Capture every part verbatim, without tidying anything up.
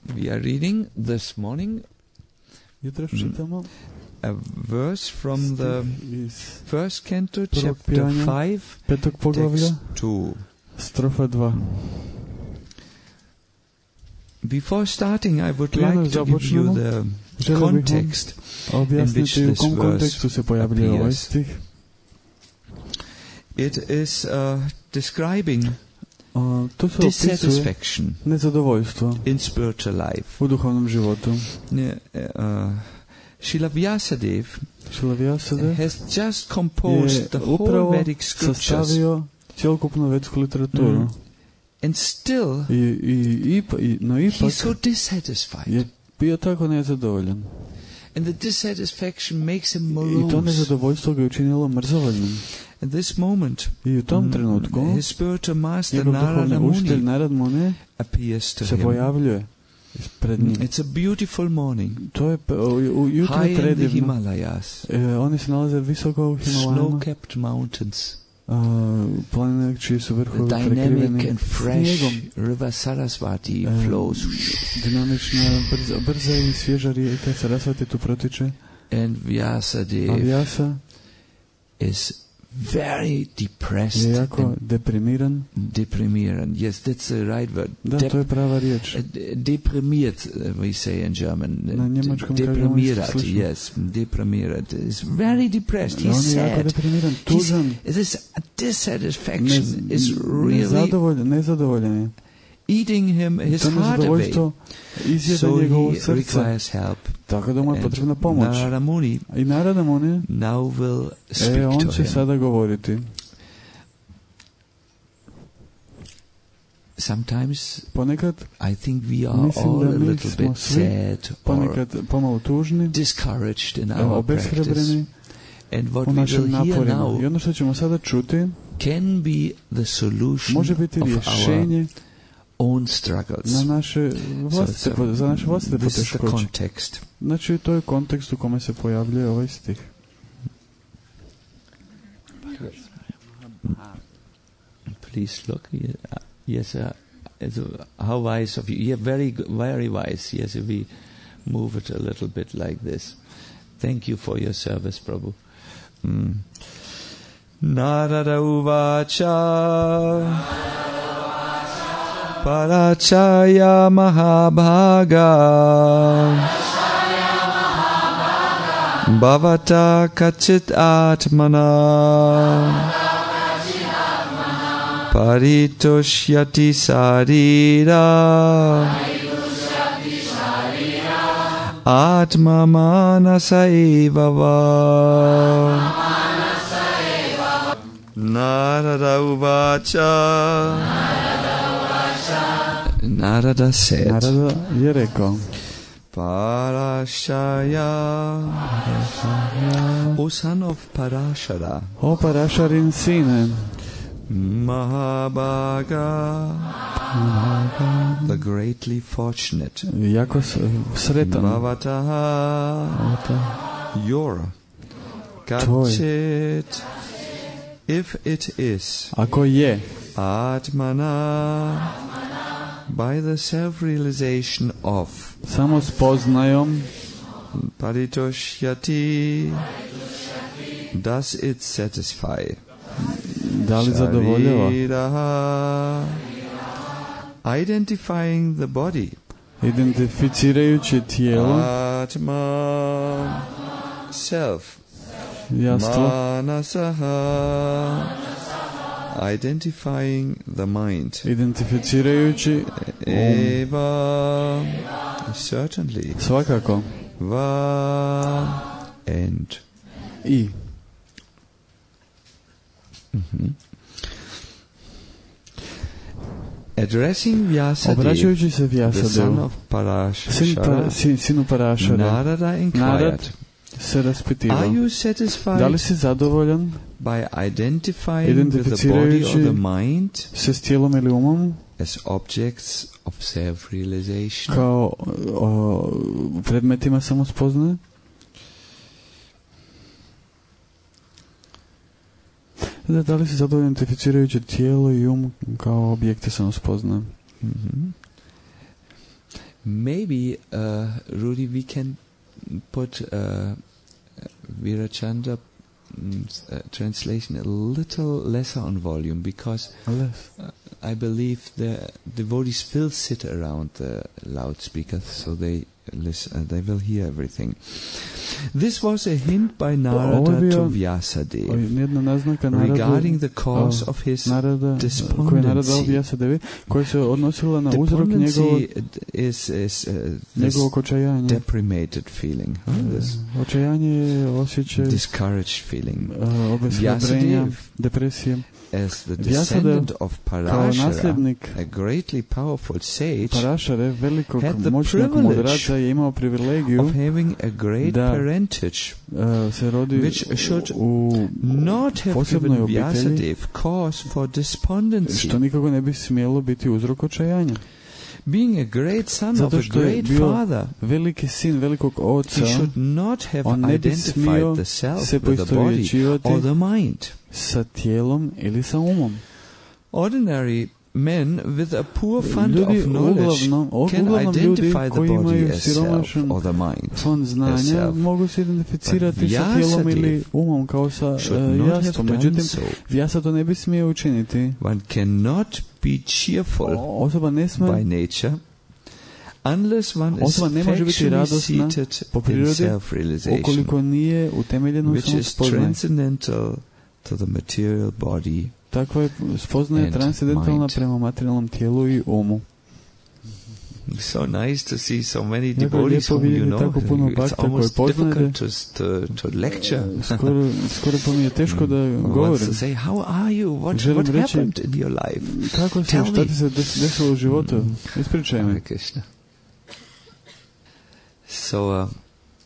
We are reading this morning Jutros čitamo a verse from the iz first canto, prvog chapter pjevanja, five, petog poglavlja, text two. strofa dva. Before starting, I would Prije like to give you započnemo, the želio bih context vam in which objasniti u this kom kontekstu verse se pojavljuje ovaj appears. stih. It is uh, describing A, to se opisuje dissatisfaction nezadovoljstvo in spiritual life. u duhovnom životu. Ne, Uh, Srila Vyasadeva Šilavijasade has just composed je the whole upravo Vedic scriptures, sastavio cjelokupnu vedsku literaturu. Mm. and still I, i, ipa, i, no ipak he's so dissatisfied. je bio tako nezadovoljan. And the dissatisfaction makes him I to morose. nezadovoljstvo ga je učinilo mrzovoljnim. At this moment, I u tom mm, trenutku his spiritual master njegov duhovni Narada učitelj Muni Narad Muni appears to se him. pojavljuje pred njim. It's a beautiful morning, To je p- u, u, jutro high in the predivno. Himalayas, E, oni se nalaze visoko u Himalajama, snow-capped mountains, a, planine čiji su the vrhovi dynamic prekriveni and fresh snijegom. river Sarasvati E, flows, Dinamična, brza, brza i svježa rijeka Sarasvati tu protiče. and A Vyasadeva Vyasa is very depressed je jako and deprimiran. deprimiran. Yes, that's the right word. Da, Dep- to je prava riječ. uh, d- deprimiert, uh, we say in German. Na njemačkom kažemo Deprimirat, isto slično. yes, deprimirat. Is very depressed. On He's je jako sad. deprimiran, tužan, He's, this dissatisfaction nez, is really nezadovoljan, nezadovoljan je. eating him his To heart away. nezadovoljstvo izjeda So njegovo he srce. requires help. Tako da mu je And potrebna pomoć. Narada Muni I Narada Muni, now will e, speak on to će him. sada govoriti. Sometimes Ponekad, I think we are mislim all da a mi little smo bit svi sad or ponekad pomalo tužni, discouraged in our practice. obeshrabreni And what u we našim will hear naporima. now I ono što ćemo sada čuti can be the solution može biti of our rješenje own struggles. na naše So vlastite, it's a- za naše vlastite this is the poteškoće. context. Znači, to je kontekst u kome se pojavljuje ovaj stih. Please look. Ye- uh, Yes, uh, it's, uh, how wise of you. Yeah, very, g- very wise. Yes, if we move it a little bit like this. Thank you for your service, Prabhu. Mm. Narada uvacha Parachaya Mahabhaga Bhavata Kachit Atmana Paritoshyati Sarira Atma Manasa Eva Va Narada Uvacha Narada said Narada je rekao, Parashaya, O son of Parashara, o Parašarin sine, Mahabhaga, the greatly fortunate, jako s- sretan, Bhavataha, your Kachit, if it is ako je Atmana, by the self-realization of samo spoznajom Paritoshyati, does it satisfy? da li zadovoljava, Shariraha, identifying the body, identificirajući tijelo, Atma, self, jastvo, Manasaha, identifying the mind, identificirajući Eva, certainly, svakako Va, and i. Mhm. Addressing Vyasadeva, Obraćajući se the son Vyasadevu, of Parashara, sin, pa, sin, sinu Parašara, Narada inquired, Narad se raspitivao. are you Da li satisfied si zadovoljan by identifying with the body or the mind se s tijelom ili umom as objects of self-realization? kao o, predmetima samospoznaje? Da, da li si zadovoljan identificirajući tijelo i um kao objekte samospoznaje? Mhm. maybe, uh, Rudy, we can put uh, Virachandra uh, translation a little lesser on volume, because Less. uh, I believe the devotees will sit around the loudspeakers, so they listen, uh, they will hear everything. This was a hint by Narada to Vyasadeva Jedna naznaka regarding the cause of his Narada, koji je Narada dao despondency. Vyasadevi, koja se odnosila na uzrok njegovog, Despondency is, is uh, this njegovog očajanja. deprimated feeling, huh? This Očajanje je osjećaj discouraged feeling. uh, obeshrabrenja, depresije. As the descendant of Kao Parashara, nasljednik a greatly powerful sage, Parašare, velikog had the moćnog privilege mudraca, je imao privilegiju of having a great da parentage, uh, se rodi which should u not have posebnoj given obitelji, Vyasadeva cause for despondency. što nikako ne bi smjelo biti uzrok očajanja. Being a great son Zato of a što je great bio father, veliki sin velikog oca, he should not have on ne bi identified smio the self se with the body poistovjećivati or the mind. sa tijelom ili sa umom. Ordinary men with a poor fund Ljudi of knowledge uglavnom, can uglavnom ljudi identify the koji body imaju as self siromašan or the mind. fond znanja self. mogu se identificirati But sa tijelom ili Vyasadeva umom kao sa should uh, not have jastom. done Međutim, so. Vyasa to ne bi smio učiniti. One cannot be cheerful Osoba ne sme, by nature unless one is osoba ne može biti factually radosna seated po in prirodi self-realization, ukoliko nije utemeljena u which is samospoznaju. transcendental to the material body. Takva je spoznaja and transcendentalna mind. prema materijalnom tijelu i umu. So nice to see so many Jako je devotees lijepo whom you vidjeti know. tako puno It's bakta koje almost poznate. difficult to, to, to lecture. Skoro, skoro pa mi je teško da One wants govorim. to say, how are you? What, Želim what reći, happened in your life? Kako se, Tell šta me. ti se des, desilo u životu? Ispričaj mi. Hare Krishna. So, uh,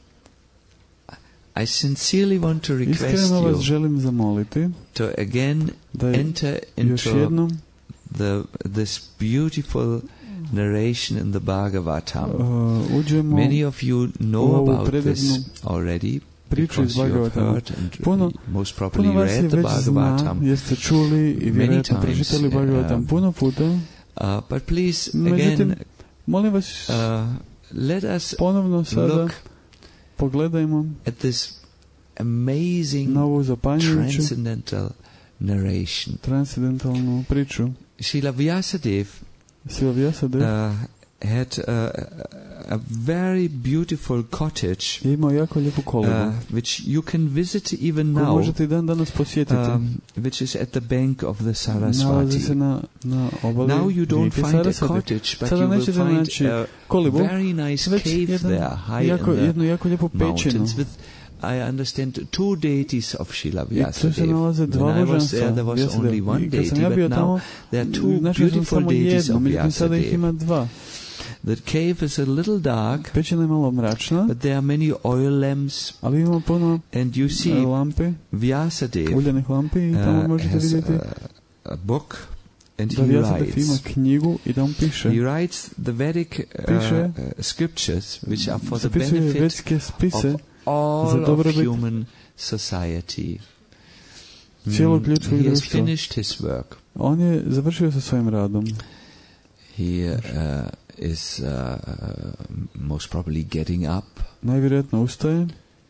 I sincerely want to request Iskreno vas you želim zamoliti to again da enter još into jednom the this beautiful narration in the Bhagavatam. uh, uđemo Many of you know ovu about predivnu this already priču iz because you have Bhagavatama. heard and Puno, most puno probably vas je read the već zna, Bhagavatam. jeste čuli i Many vjerojatno times, pročitali Bhagavatam um, puno puta. Uh, but please, Međutim, again, molim vas, uh, let us ponovno sada look pogledajmo at this amazing na ovu zapanjujuću transcendental narration. transcendentalnu priču. Srila Vyasadeva Srila Vyasadeva uh, had uh, a very beautiful cottage je imao jako lijepu kolibu, uh, which you can visit even koju now, možete i dan danas posjetiti. um, which is at the bank of the Nalazi Saraswati. se na, na obali Now you don't rijeke find a Sarasvati. cottage, but Sada you will nećete find naći a kolibu, very nice već cave jedan there, high jako, in the jednu jako lijepu pećinu. mountains with, I understand, two deities of Srila I tu se Vyasadeva. nalaze dva When I was božanstva. there, there was Vyasadeva. only one I kad sam deity, ja bio but tamo, now there are two našao sam beautiful samo deities jednu, of međutim sada ih ima Vyasadeva. dva. The cave is a little dark, Pećina je malo mračna, but there are many oil lamps, ali ima puno and you see lampi, Vyasadeva uljanih lampi i tamo uh, možete has vidjeti a, a book, and da he Vyasadeva ima writes. knjigu i da on piše. He writes the Vedic uh, Piše, uh, scriptures, which are for the zapisuje benefit vedske spise of all za of dobrobit human society. cijelog Mm, ljudskog he has društva. finished his work. On je završio sa svojim radom. He uh, is uh, most probably getting up. Najvjerojatno ustaje,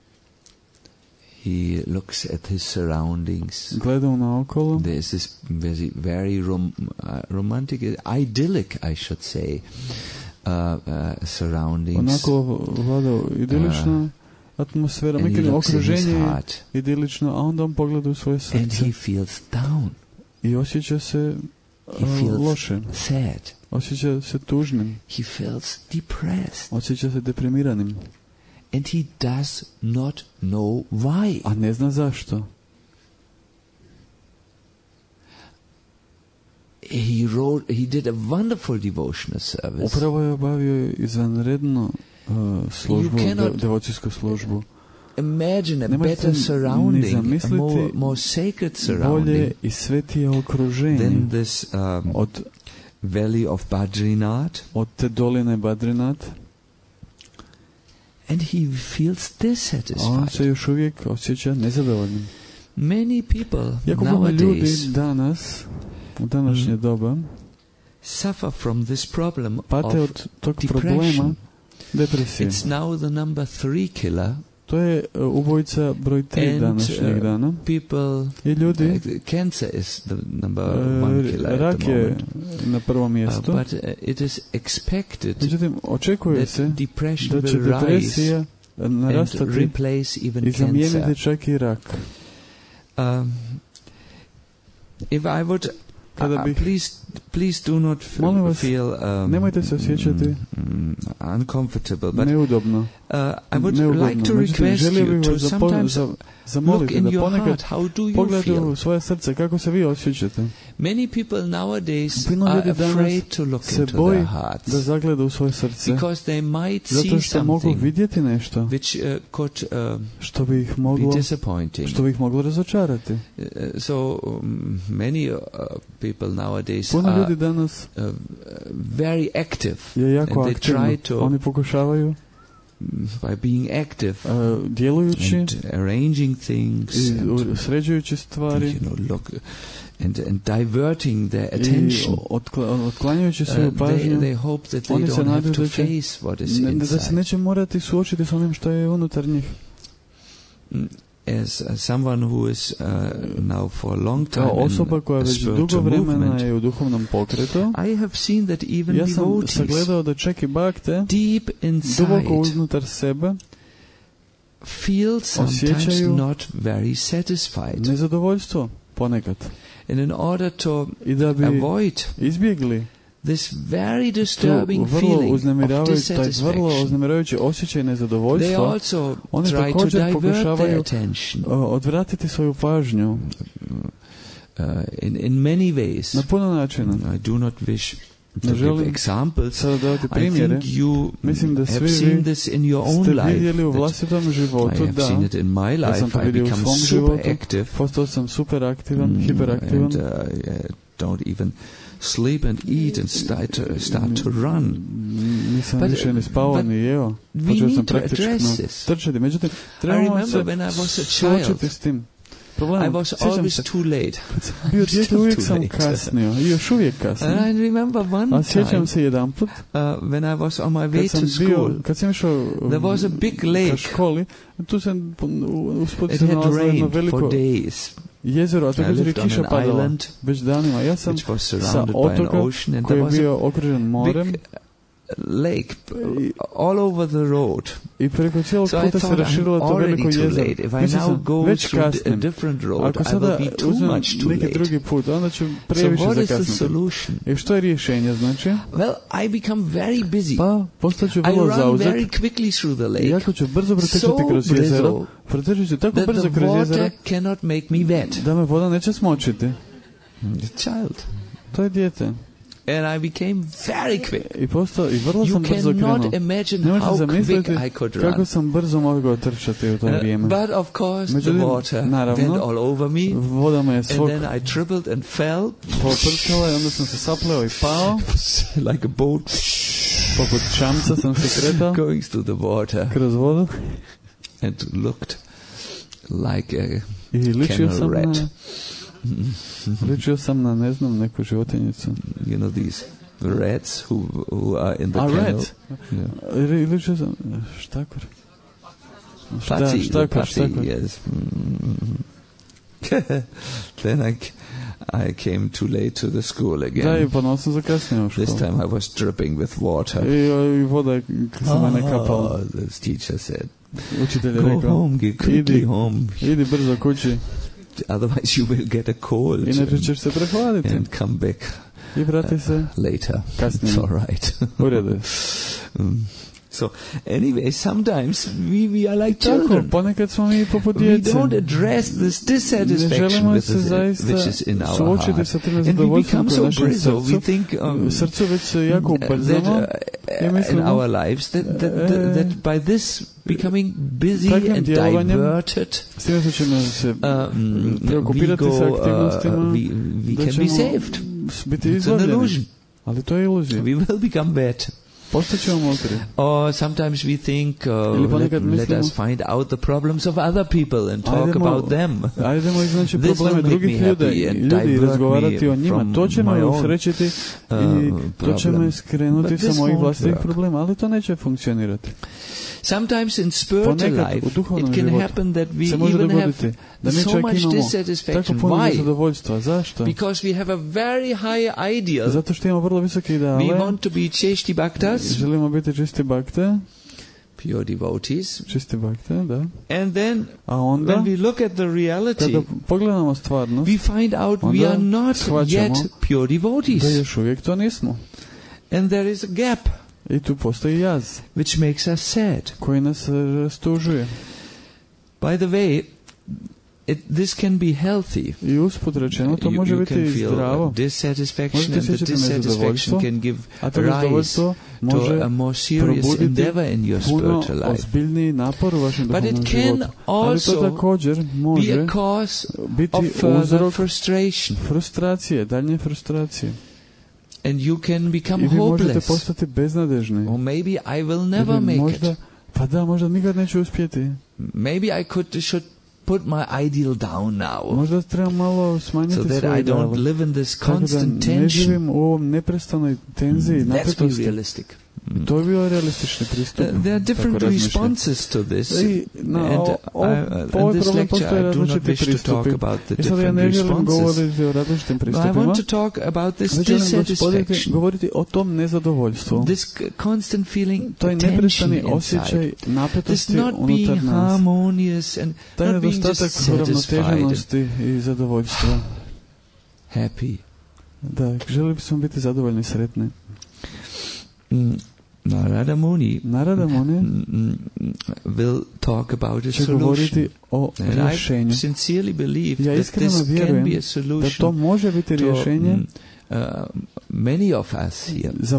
He looks at his surroundings. gleda naokolo. There is this very, very rom- uh, romantic, idyllic, I should say, uh, uh, surroundings. Onako vlada idilična atmosfera, And he nekada looks in his okruženje je heart, idilično, a onda on pogleda u svoje and srce he feels down, i osjeća se He uh, feels loše, sad. osjeća se tužnim, He feels depressed, osjeća se deprimiranim, and he does not know why. a ne zna zašto. He wrote. He did a wonderful devotional service. Upravo je obavio izvanrednu uh, službu, You cannot- de, devocijsku službu. Imagine a Ne možete better ni surrounding, a zamisliti more, more sacred Bolje surrounding i svetije okruženje than this um, od, valley of Badrinath. od te doline Badrinat. And he feels A on dissatisfied. se još uvijek osjeća nezadovoljnim. Many people Jako puno ljudi nowadays danas, u današnje Mhm. doba, suffer from this problem pate of od tog problema depression. depresije. It's now the number three killer. To je uh, ubojica broj tri And, današnjeg uh, dana. People, I ljudi, uh, cancer is the number uh, one killer at rak the je moment. na prvom Uh, mjestu. but uh, it is expected Međutim, očekuje that se depression da će will rise depresija and narastati replace even i zamijeniti cancer. čak i rak. Um, if I would, Kada uh, bih- please, please do not f- Molim vas, feel um, nemojte se osjećati mm, uncomfortable, but neudobno. uh, I would neudobno. like to Međutim, request želio you bih to vas za, sometimes za, look zamoliti in da your ponekad heart. How do you pogledajte feel? u svoje srce kako se vi osjećate. Many people nowadays Puno are ljudi danas afraid to look se into boji their hearts da zagleda u svoje srce, because they might zato see što mogu something vidjeti nešto which uh, could uh, što bi ih be moglo, disappointing. što bi ih moglo razočarati. Uh, so um, many uh, people nowadays Puno are ljudi danas uh, very active je jako and they aktivno. try to Oni pokušavaju by being active uh, djelujući and arranging things i and, u- sređujući stvari you know, look and and diverting their i attention. otkla- otklanjajući Uh, svoju they, pažnju. they hope that they Oni se don't have nadaju to da će- face what is Ne- da se inside. neće morati suočiti s onim što je unutar njih. Mm, As uh, someone who is uh, now for a long time Kao osoba in koja a već dugo spiritual vremena movement, je u duhovnom pokretu, I have seen that even ja sam devotees sagledao da čak i bakte deep duboko inside unutar sebe feel sometimes osjećaju not very satisfied. nezadovoljstvo ponekad. And in order to I da bi avoid izbjegli this very tu disturbing vrlo feeling of uznemiravajući, taj vrlo dissatisfaction, uznemiravajući osjećaj they nezadovoljstva, also oni try to također divert their pokušavaju attention uh, odvratiti svoju pažnju uh, in, in many ways. na puno načina. I do not wish to Ne give želim examples. sada davati I primjere. think you Mislim da have svi seen vi this in your own ste life. vidjeli u that vlastitom I životu, have seen da. it in my Ja sam life. to I vidio u become svom super životu. active. Postao sam super aktivan, Mm, hiperaktivan. and uh, uh, don't even sleep and eat and start to, start to run. Mm, Nisam But, više ni spavao but ni jeo. We Počeo sam need to praktično address this. trčati. Međutim, I trebamo remember se when I was a suočiti child, s tim I problemom. was Sjećam always se, too late. bio dijete, still uvijek too sam late. kasnio. I još uvijek kasnim. And I remember one A time sjećam se jedan put, uh, when I was on my way kad to sam bio, school. kad sam išao There was a big ka lake. školi, tu sam usput It se had nalazilo jedno rained for veliko days. jezero, a I također je lived on kiša an padala island već danima. Ja sam which was sa surrounded by an otoka ocean, and koji there je was bio a okružen morem big lake I- all over the road. i preko cijelog So I puta se thought I'm raširilo to veliko already too jezero. late. If I Mislio now sam, go već through a kasnim. different road, Ako I will sada be too uzmem much too neki late. drugi put, onda ću So previše what is the zakasniti. solution? I što je rješenje, znači? Well, I become very busy. Pa, postaću I vrlo run zauzet. very quickly through the I lake, jako ću brzo pretečati so kroz jezero. brzo Pretečit ću tako that brzo the kroz jezero water cannot make me wet. da me voda neće smočiti. The child. To je dijete. And I became very quick. I postao, i vrlo You sam brzo krenuo. cannot imagine Ne možete how zamisliti quick I could kako run. sam brzo mogao trčati u to Uh, vrijeme. but of course, the Međutim, water naravno, went all over me, voda me je and svog then I tripled and fell poprskala i onda sam se sapleo i pao. like a boat Poput čamca sam se kretao going through the water kroz vodu and looked like a i ličio kennel sam rat. na, ličio sam na, ne znam, neku životinjicu. You know these rats who who are in the A kennel. rat? Yeah. I ličio sam, štakor. Šta, Pussy, the štakor, pussy, štakor. yes. Mm. Then I, c- I came too late to the school Da, i again. ponovno sam zakasnio u This školu. time I was dripping with water. I, i voda je sa mene kapala. Oh, the teacher said, Učitelj je "Go rekao, home, get quickly idi, home. idi brzo kući, Otherwise, you will get a cold inače ćeš se prehladiti. and come back I vrati se, later. kasnije. It's all right." U redu je. Mm. So, anyway, sometimes we, we are like Tako, children. ponekad smo mi poput We djece. don't address this Ne dissatisfaction želimo with se this, zaista which is in our suočiti heart. sa tim And we nezadovoljstvom become koje so je u našem brittle. We srcu. think um, Srcu već se jako that ubrzamo uh, i in mislimo our lives that, that, that, that by this becoming busy takvim and djelovanjem diverted, s time što ćemo se um, we preokupirati go, sa uh, aktivnostima, we, we da can be ćemo saved. biti It's an izgledani. illusion. Ali to je iluzija. We will become bad. postaćemo mokri. Or sometimes we think, uh, Ili let, ponekad let mislimo, us find out the problems of other people and talk Ajdemo- about them. Ajdemo iznaći This will probleme make drugih me ljudi, happy and ljudi i divert razgovarati me o njima. from To će me my own, usrećiti i uh, to će me problem. skrenuti But sa this mojih won't vlastitih work. problema, ali to neće funkcionirati. Sometimes in spiritual Ponekad u life, duhovnom it can životu happen that we se može even have dogoditi da mi so čak much imamo tako dissatisfaction. puno Why? nezadovoljstva. Zašto? Because we have a very high ideal. Zato što imamo vrlo visoke ideale. We want to be cheshti bhaktas, Želimo biti čisti bakte, pure devotees. čisti bakte, da. And then, A onda, when we look at the reality, kada pogledamo stvarnost, we find out we onda are not shvaćamo yet pure da devotees. još uvijek to nismo. And there is a gap I tu postoji jaz which makes us sad. koji nas rastužuje. By the way, it, this can be healthy. I usput rečeno, to You, može you biti can i feel zdravo. dissatisfaction, Možete and the osjećati dissatisfaction nezadovoljstvo, can give a to rise nezadovoljstvo to može a more serious probuditi endeavor in your puno spiritual life. ozbiljniji napor u vašem But it duhovnom can životu. Ali to also također Be može a cause biti of further uzrok frustration. frustracije, daljnje frustracije. And you can become I vi možete hopeless. postati beznadežni. Or maybe I will never Ili make možda, it. pa da, možda nikad neću uspjeti. Maybe I could should put my ideal down now, Možda treba malo smanjiti so that svoje I don't ideale. live in this Tako da constant ne tension. živim u ovom neprestanoj tenziji, Let's be napetosti. realistic. To je bio realistični pristup. Uh, there are different tako razmišljam. responses to this, I na and o- o- I, uh, po ovoj in this problem lecture postoje I do not različiti wish to talk pristupi. about the I sad ja different ne želim responses, govoriti o različitim but I pristupima, want to talk about this već želim gospoditi, dissatisfaction, govoriti o tom nezadovoljstvu. this c- constant feeling Taj tension neprestani osjećaj inside, this napetosti not unutar being nas. harmonious and Taj not being nedostatak just satisfied and uravnoteženosti i zadovoljstva. happy. Da, želim bismo biti zadovoljni i sretni. Mm, Narada Muni Narada Muni mm, mm, will talk about a će solution. govoriti o And rješenju. I sincerely believe Ja that iskreno this can vjerujem be a da solution to može biti to rješenje mm, uh, many of us here. za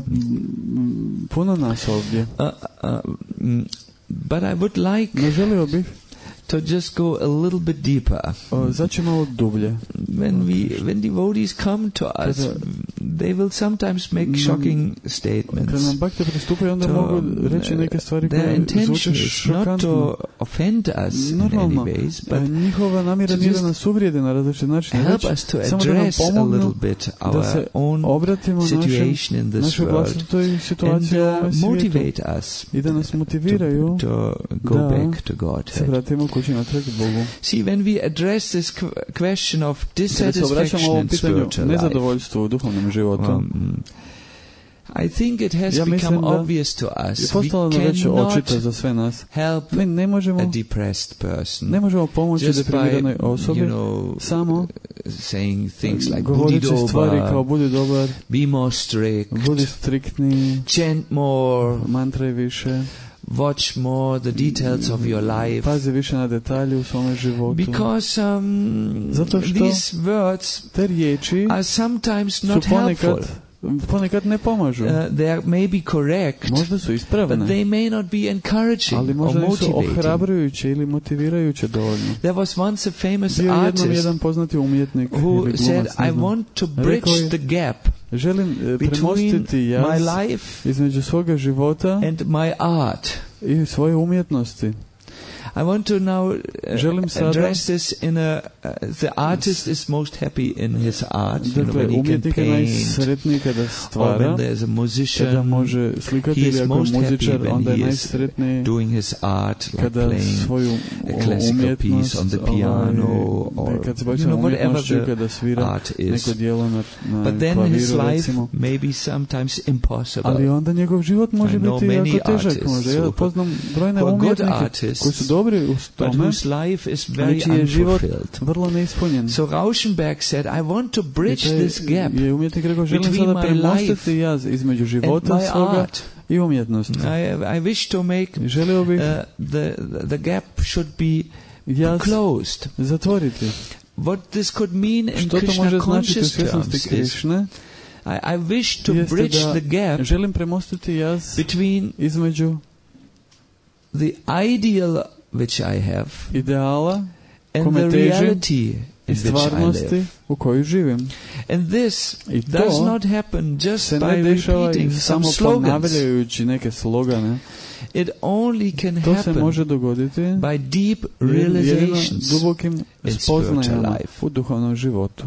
mm, puno nas ovdje. Uh, uh, mm, but I would like No želio bih to just go a little bit deeper. o, zaći malo dublje. When we, when devotees come to us, Kada- they will sometimes make nam- shocking Kad statements. nam bakte pristupaju, onda To, mogu reći neke stvari Their koje intention zvuče is not šokantno. to offend us in any Normalno, ways, e, but njihova namjera to nije da just nas uvrijede na različite načine, help već us to samo da nam address a pomognu little bit da our se own obratimo našem, situation in this našoj world vlastitoj and situaciji u uh, ovome svijetu motivate us i da nas motiviraju to, to go da back to se Godhead. vratimo kući natrag Bogu. See, when we address this qu- question of Kada se obraćamo dissatisfaction ovom in pitanju spiritual life, nezadovoljstvu u duhovnom životu, um, I think it has Ja mislim become da obvious to je us. We postalo nam već cannot očito za sve nas. help Mi ne a možemo, depressed person ne možemo pomoći just by, deprimiranoj osobi you know, samo saying things like budi govoreći stvari kao dobar, budi dobar, be more strict, budi striktni, chant more, mantraj više, watch more the details of your life. pazi više na detalje u svome životu. Because um, Zato što these words te riječi are sometimes su not helpful. ponekad, ponekad ne pomažu. Uh, they are maybe correct, Možda su but ispravne, they may not be encouraging ali or možda nisu motivating. ohrabrujuće ili motivirajuće dovoljno. There was once a famous Bio je jednom artist jedan poznati umjetnik who ili said, glumac, ne I znam. want to Rekao bridge je, the gap želim e, between premostiti my jaz life između svoga života and my art. i svoje umjetnosti. I want to now uh, Želim sada- address this in a, uh, the artist is most happy in his art, you know, Dakle, when he can umjetnik je paint, najsretniji kada or stvara, when there's a kada musician može slikati he ili is ako je most happy muzičar, when onda je he is najsretniji doing his art, like kada playing svoju a classical umjetnost, piece on the ovaj, piano, ne, or kad se bavi you know, svojom whatever umjetnošću, the kada svira art is. neko djelo na, na But then his klaviru, life recimo. may be sometimes impossible. Ali onda njegov život može I know biti many jako težak. artists Možda. Ja who- poznam brojne who are good umjetnike artists, koji su dobri u but tome, whose life is ali very čiji je život unfulfilled. vrlo neispunjen. So Rauschenberg said, I want to I bridge taj this gap je umjetnik rekao, želim between sada my premostiti life jaz između and života my svoga art. i umjetnosti. I, I wish to make Želio bih uh, the, the gap should be jaz closed. zatvoriti. What this could mean in Što to Krishna može značiti u conscious svjesnosti terms is, Krišne? I, I wish to Jeste bridge da the gap želim premostiti jaz between između the ideal which I have ideala and kome the težim reality i stvarnosti u kojoj živim. And this I does to not happen just se ne by dešava repeating i some samo slogans. ponavljajući neke slogane. It only can To se happen može dogoditi by deep jedino realizations dubokim in spoznajama spiritual life. u duhovnom životu.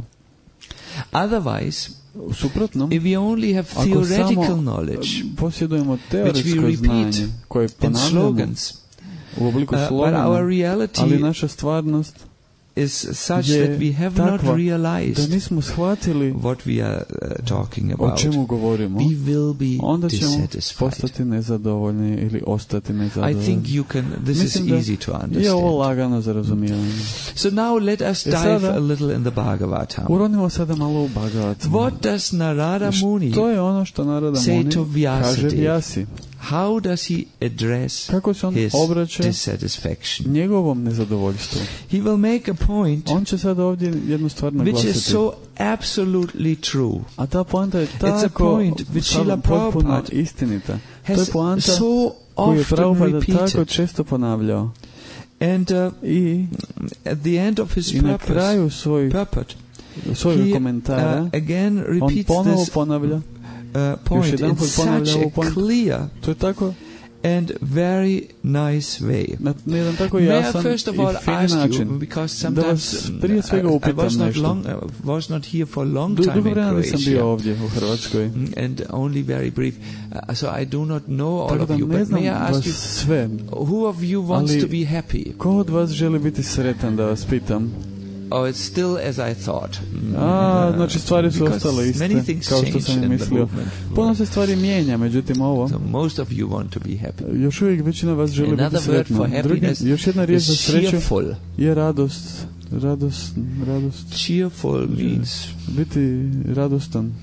Otherwise, U suprotnom, if we only have ako theoretical samo knowledge posjedujemo which we teoretsko repeat znanje koje in ponavljamo slogans, u obliku uh, but slogana, our ali reality naša stvarnost is such je that we have not takva da realized nismo shvatili what we are uh, talking o about, čemu govorimo, we will be onda ćemo dissatisfied. postati nezadovoljni ili ostati I nezadovoljni. think you can, this Mislim is da easy to je ovo understand. lagano za razumijevanje. So now let us E dive sada- a little in the Bhagavatam. Uronimo sada malo u Bhagavatam. What does Narada Muni To je ono što Narada say Muni to kaže Vyasadeva? Vyasi. How does he address Kako se on his obraća dissatisfaction? njegovom nezadovoljstvu. He will make a point On će sad ovdje jednu stvar which is naglasiti. so absolutely true, A ta poanta je a tako point which Srila samo potpuno Prabhupada istinita. To je has poanta so koju je often Prabhupada tako repeated. često ponavljao. And uh, I, at the end of his i na purpose, kraju svoj, purport, svojeg he komentara uh, again on repeats ponovo this ponavlja. uh, point in jedanput such ponavlja ovu a pointu. clear To je tako, and very nice way. na, na jedan tako May I jasan first of i all fin ask način. you, because Da vas sometimes um, prije svega I, I upitam was not nešto. long, uh, was not here for a long Du, time dugo in vremena nisam bio Croatia, ovdje u Hrvatskoj. Mm, and only very brief. Uh, so I do not know all Tako of da you, ne but znam may I vas ask you, sve. who of you wants Ali to be happy? Ko od vas želi biti sretan, da vas pitam? Oh, it's still as I thought. Mm, A, uh, znači stvari su because ostale iste, many things kao što change sam i in the mislio. movement. Puno se stvari mijenja, međutim ovo, So most of you want to be happy. još uvijek većina vas želi Another biti word sretna. for Drugi, happiness još jedna riječ za is sreću cheerful. je radost. Radost, radost. Cheerful means Biti radostan.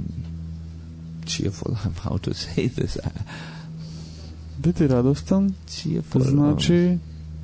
cheerful. How to say this? Biti radostan Cheerful. znači...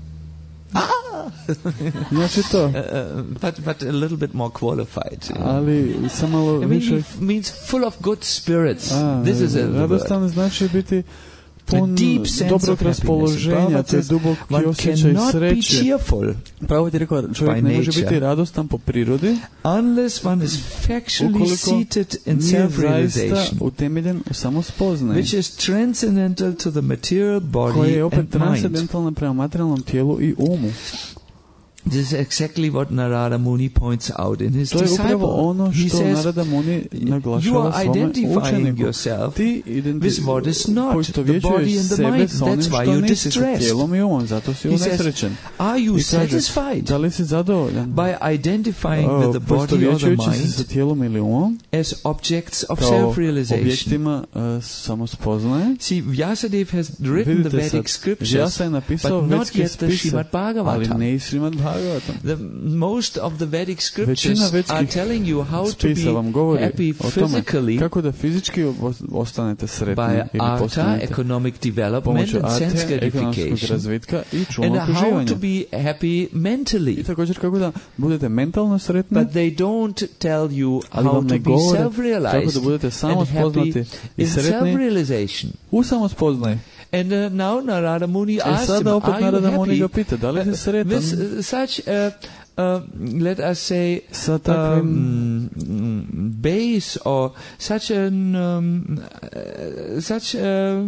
Znači to, Uh, but but a little bit more qualified. you know. ali sam malo I mean, više... it means full of good spirits. A, This is a the word. radostan znači biti pun A deep sense dobrog of happiness. raspoloženja, Prabhupada te says, duboki One osjećaj cannot be sreće. cheerful Pravo ti rekao, čovjek by ne može nature biti radostan po prirodi unless one is factually ukoliko seated in nije zaista self-realization, utemeljen u samospoznaji, which is transcendental to the material koja body je opet and mind. transcendentalna prema materijalnom tijelu i umu. This is exactly what Narada Muni points out in his To je disciple. upravo ono He što says, Narada Muni you naglašava are svome identifying učeniku. yourself Ti with what is not, the poistovjećuješ body and the sebe mind. s onim That's why što you're nisi sa distressed. tijelom i umom, zato si He says, unesrećen. Are you I kaže, satisfied da li si zadovoljan? by identifying O, with the body or the poistovjećujući se sa mind tijelom ili umom as objects of kao self-realization? objektima uh, samospoznaje? See, Vyasadeva has written the Vidite sad, Vedic scriptures, Vyasa je napisao but not vedske yet the spise, Srimad ali Bhagavatam. ne i Srimad Bhagavatam. The, most of the Vedic scriptures Većina are vedskih telling you how to spisa vam be govori happy o tome physically kako da fizički os- ostanete sretni by ili artha, postanete economic development pomoću and sense arte, ekonomskog gratification, razvitka i and čulnog how uživanja. to be happy I mentally. također kako da budete mentalno sretni, But they don't tell you ali vam how ne to be govore kako self-realized da budete and samospoznati happy i in sretni self-realization. u samospoznaji. And uh, now Narada Muni E asked him, sada opet are you Narada Muni happy ga pita, da li si sretan with uh, such a, uh, let us say, sa takvim um, base or such an um, uh, such a,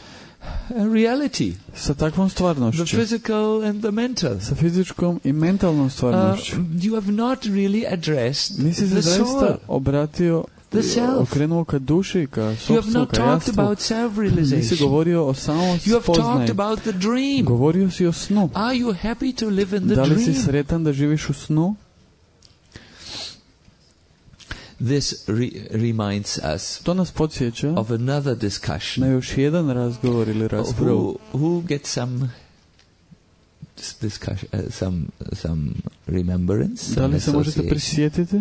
a reality, sa takvom the stvarnošću, physical and the mental. sa fizičkom i mentalnom Uh, stvarnošću. you have not really addressed Nisi se the soul. zaista obratio, The self. okrenuo ka duši, ka You have sopstvu, not ka talked jastvu. about Nisi self-realization. govorio o You have samospoznaji. talked about the dream. Govorio si o snu. Are you happy to live in the Da li si dream? sretan da živiš u snu? This re- reminds us To nas podsjeća of another na discussion. još jedan razgovor ili raspravu. Who, who gets some s- discussion, uh, some some remembrance? Da some li se možete association? prisjetiti?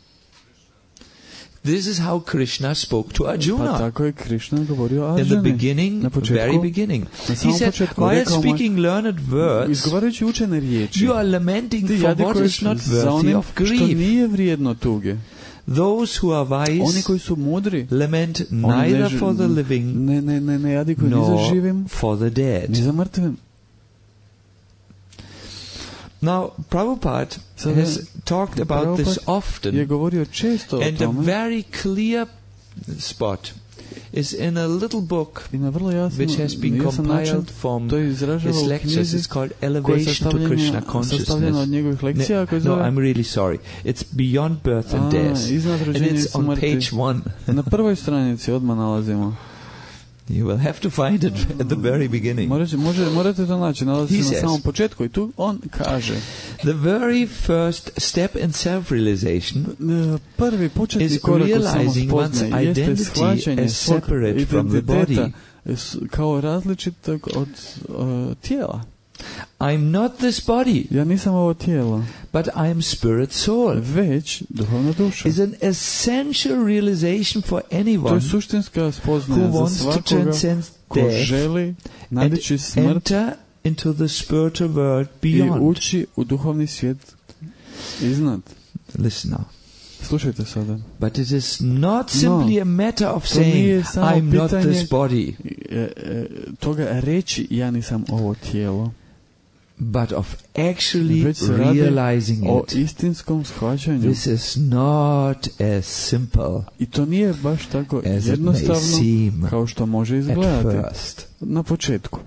This is how Krishna spoke to Pa Arjuna. tako je Krishna govorio In the Arjuni. beginning, Na početku, very beginning. na He samom said, početku while rekao mu je, speaking learned words, izgovarajući učene riječi, you are lamenting ti for what jadikuješ is not za worthy onim of što grief. nije vrijedno tuge. Those who are Oni wise koji su mudri, lament oni ne, neither ži- for the living ne, ne, ne, ne jadikuju ni za nor živim, for the ni dead. za mrtvim. Now, Prabhupada Sada, has talked about this Prabhupada je often, govorio često o and a tome very clear spot is in a little book i na vrlo jasno, which has been jasan način compiled from to izražava his u lectures. knjizi It's called koja je Elevation to Krishna sastavljena od Consciousness. njegovih lekcija koje No, zove I'm really sorry. It's Beyond Birth and A, Death. iznad And rođenja i it's on smrti. page one. Na prvoj stranici odmah nalazimo. You will have to find it at the very beginning. Morate, može, morate to naći, nalazi He se na says, samom početku i tu on kaže the very first step in self-realization e, prvi početni is korak u realizing one's samospoznaje jeste identity shvaćanje as svog separate from the identiteta body. s- kao različitog od uh, tijela. I'm not this body, Ja nisam ovo tijelo, but I am spirit soul. već duhovna duša. Is an essential realization for To je anyone suštinska spoznaja who za wants to svakoga transcend ko death želi and nadići smrt enter into the spiritual world i beyond. ući u duhovni svijet iznad. Listen now. Slušajte sada. But it is not simply a matter of to nije saying, samo I'm not pitanje- this body, E, e, toga reći ja nisam ovo tijelo, but of actually već se radi realizing o it. istinskom shvaćanju. This is not as simple I to nije baš tako as it may jednostavno seem kao što može at izgledati first. na početku.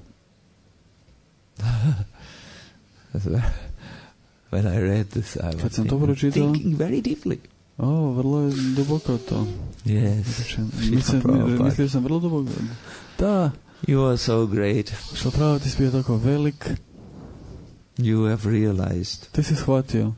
When I read this, I Kad was sam to thinking, pročitao, thinking very deeply. o, vrlo je duboko to. Yes, Mislim, Prabhupada. mislio sam vrlo duboko. Da, You are so great. što pravo ti si bio tako velik, You have realized. ti si shvatio.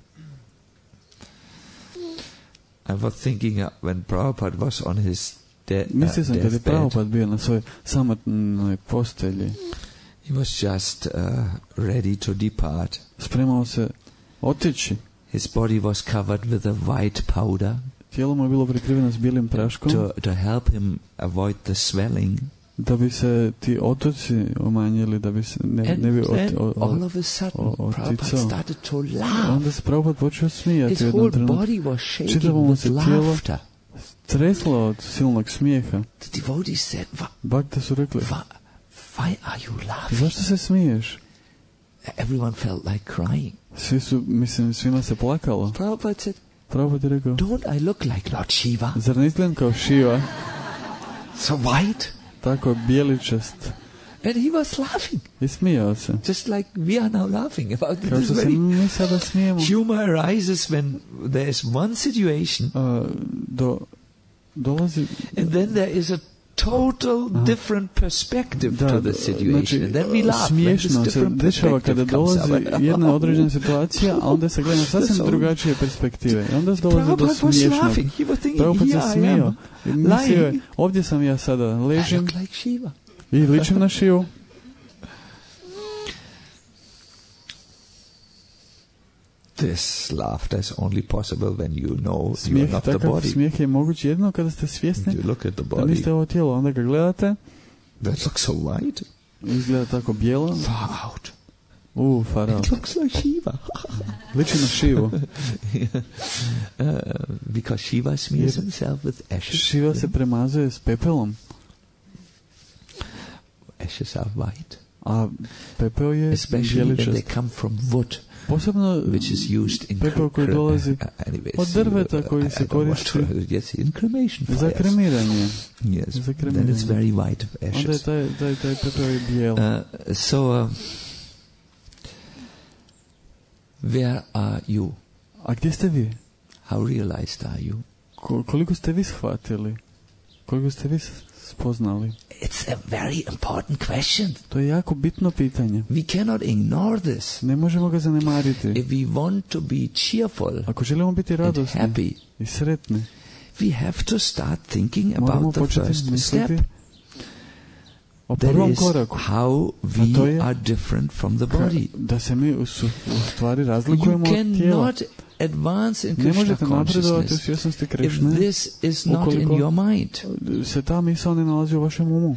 I was thinking uh, when Prabhupada was on his de- uh, Mislio sam kad je deathbed, Prabhupada bio na svojoj samotnoj postelji, he was just uh, ready to depart. spremao se otići. His body was covered with a white powder Tijelo mu je bilo prekriveno s bijelim praškom to, to help him avoid the swelling. da bi se ti otoci umanjili, da bi se ne, And ne bi ot, then o, o, all of a sudden, o- o- Prabhupada ticao. started to laugh. onda se Prabhupada počeo smijati His u jednom whole trenutku. body was shaking Čitavo mu with se tijelo laughter. treslo od silnog smijeha. The devotees said, "Wha- Bhakta su rekli, wha- why are you laughing?" zašto se smiješ? Everyone felt like crying. Svi su, mislim, svima se plakalo. Prabhupada said, Prabhupada je rekao, "Don't I look like Lord Shiva? zar ne izgledam kao Šiva, So white?" tako bijeličast? And he was laughing, I smijao se. just like we are now laughing about Kao this što se very mi sada smijemo. humor arises when there is one situation A, do, dolazi... and then there is a total Aha. different perspective Da, to the situation. znači, And then we laugh when this smiješno se different dešava kada perspective comes dolazi up. jedna određena situacija, a onda se gleda na sasvim So- drugačije perspektive. I onda dolazi do Prabhupada was smiješnog. laughing. He was thinking, Prabhupada here se I smijao. am, I mislio je, lying. ovdje sam ja sada, I ležim look like Shiva. i ličim na Šivu. This laughter is only possible when you know you are Smijeh, not the takav body. smijeh je moguć jedno kada ste svjesni You look at the da body, niste ovo tijelo. Onda ga gledate, that looks so white, izgleda tako bijelo. far out. U, far out. It looks like Shiva. Liči na Šivu. uh, because Shiva smears himself with ashes. Šiva se premazuje s pepelom, Ashes are white. a pepeo je Especially when they bijeličast. come from wood, Posebno which is used in pepeo koji cre- dolazi uh, anyways, od drveta uh, koji I- se I don't want koristi to- yes, in cremation za fires. kremiranje. Yes, za then kremiranje. it's very white of Onda je ashes. taj, taj, taj pepeo je bijel. Uh, so, uh, where are you? A gdje ste vi? How realized are you? Ko- koliko ste vi shvatili? Koliko ste vi s- spoznali? It's a very important question. To je jako bitno pitanje. We cannot ignore this. Ne možemo ga zanemariti. If we want to be cheerful Ako želimo biti and radosni happy, i sretni, we have to start thinking moramo about the početi first misliti step. o That prvom is koraku. how A to we je are different from the body. Da se mi u, su, u stvari You razlikujemo od tijela. cannot advance in Ne Krishna možete napredovati u consciousness svjesnosti if Krišne this is not in ukoliko your mind. se ta misao ne nalazi u vašem umu.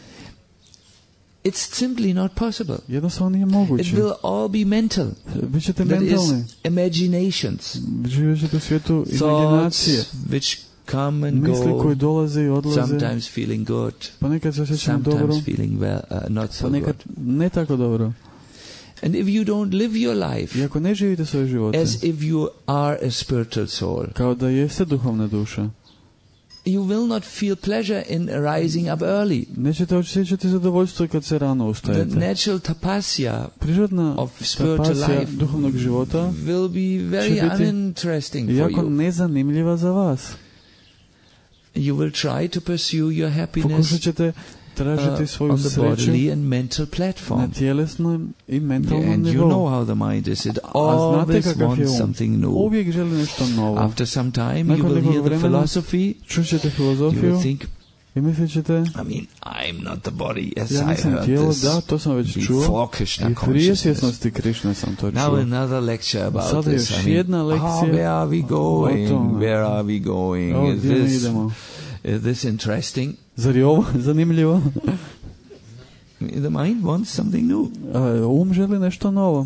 It's simply not possible. Jednostavno nije It moguće. will all be mental. Bićete That mentalni. is imaginations, Živjet ćete u svijetu imaginacije. thoughts which come and Misli koje go, dolaze i odlaze. sometimes feeling good, Pa nekad se osjećamo dobro, sometimes feeling well, uh, not so pa nekad good. ne tako dobro. And if you don't live your life I ako ne živite svoje živote as if you are a spiritual soul, kao da jeste duhovna duša, you will not feel pleasure in rising up early. nećete osjećati zadovoljstvo kad se rano The ustajete. natural tapasya Prirodna of spiritual tapasija life duhovnog života will be very će biti uninteresting for jako you. nezanimljiva za vas. You will try to pursue your happiness Pokušat ćete uh, tražiti svoju on the sreću bodily and mental na platform. tjelesnom i mentalnom And you nivou. know how the mind is. It A znate always kakav je wants um. something new. Uvijek želi nešto novo. After some time, you Nakon will nekog hear the vremena philosophy. čućete You filozofiju will think, i mislit ćete, I mean, I'm not the body. Yes, ja I nisam heard tijelo, this da, to sam već čuo. before Krishna I prije consciousness. svjesnosti Krišne sam to Now čuo. another lecture about Sada this. još I mean, jedna oh, lekcija where are we going? o tome. Where are we going? O, Is gdje mi this, idemo? is this interesting? Zar je ovo zanimljivo? The mind wants something new. A, um želi nešto novo.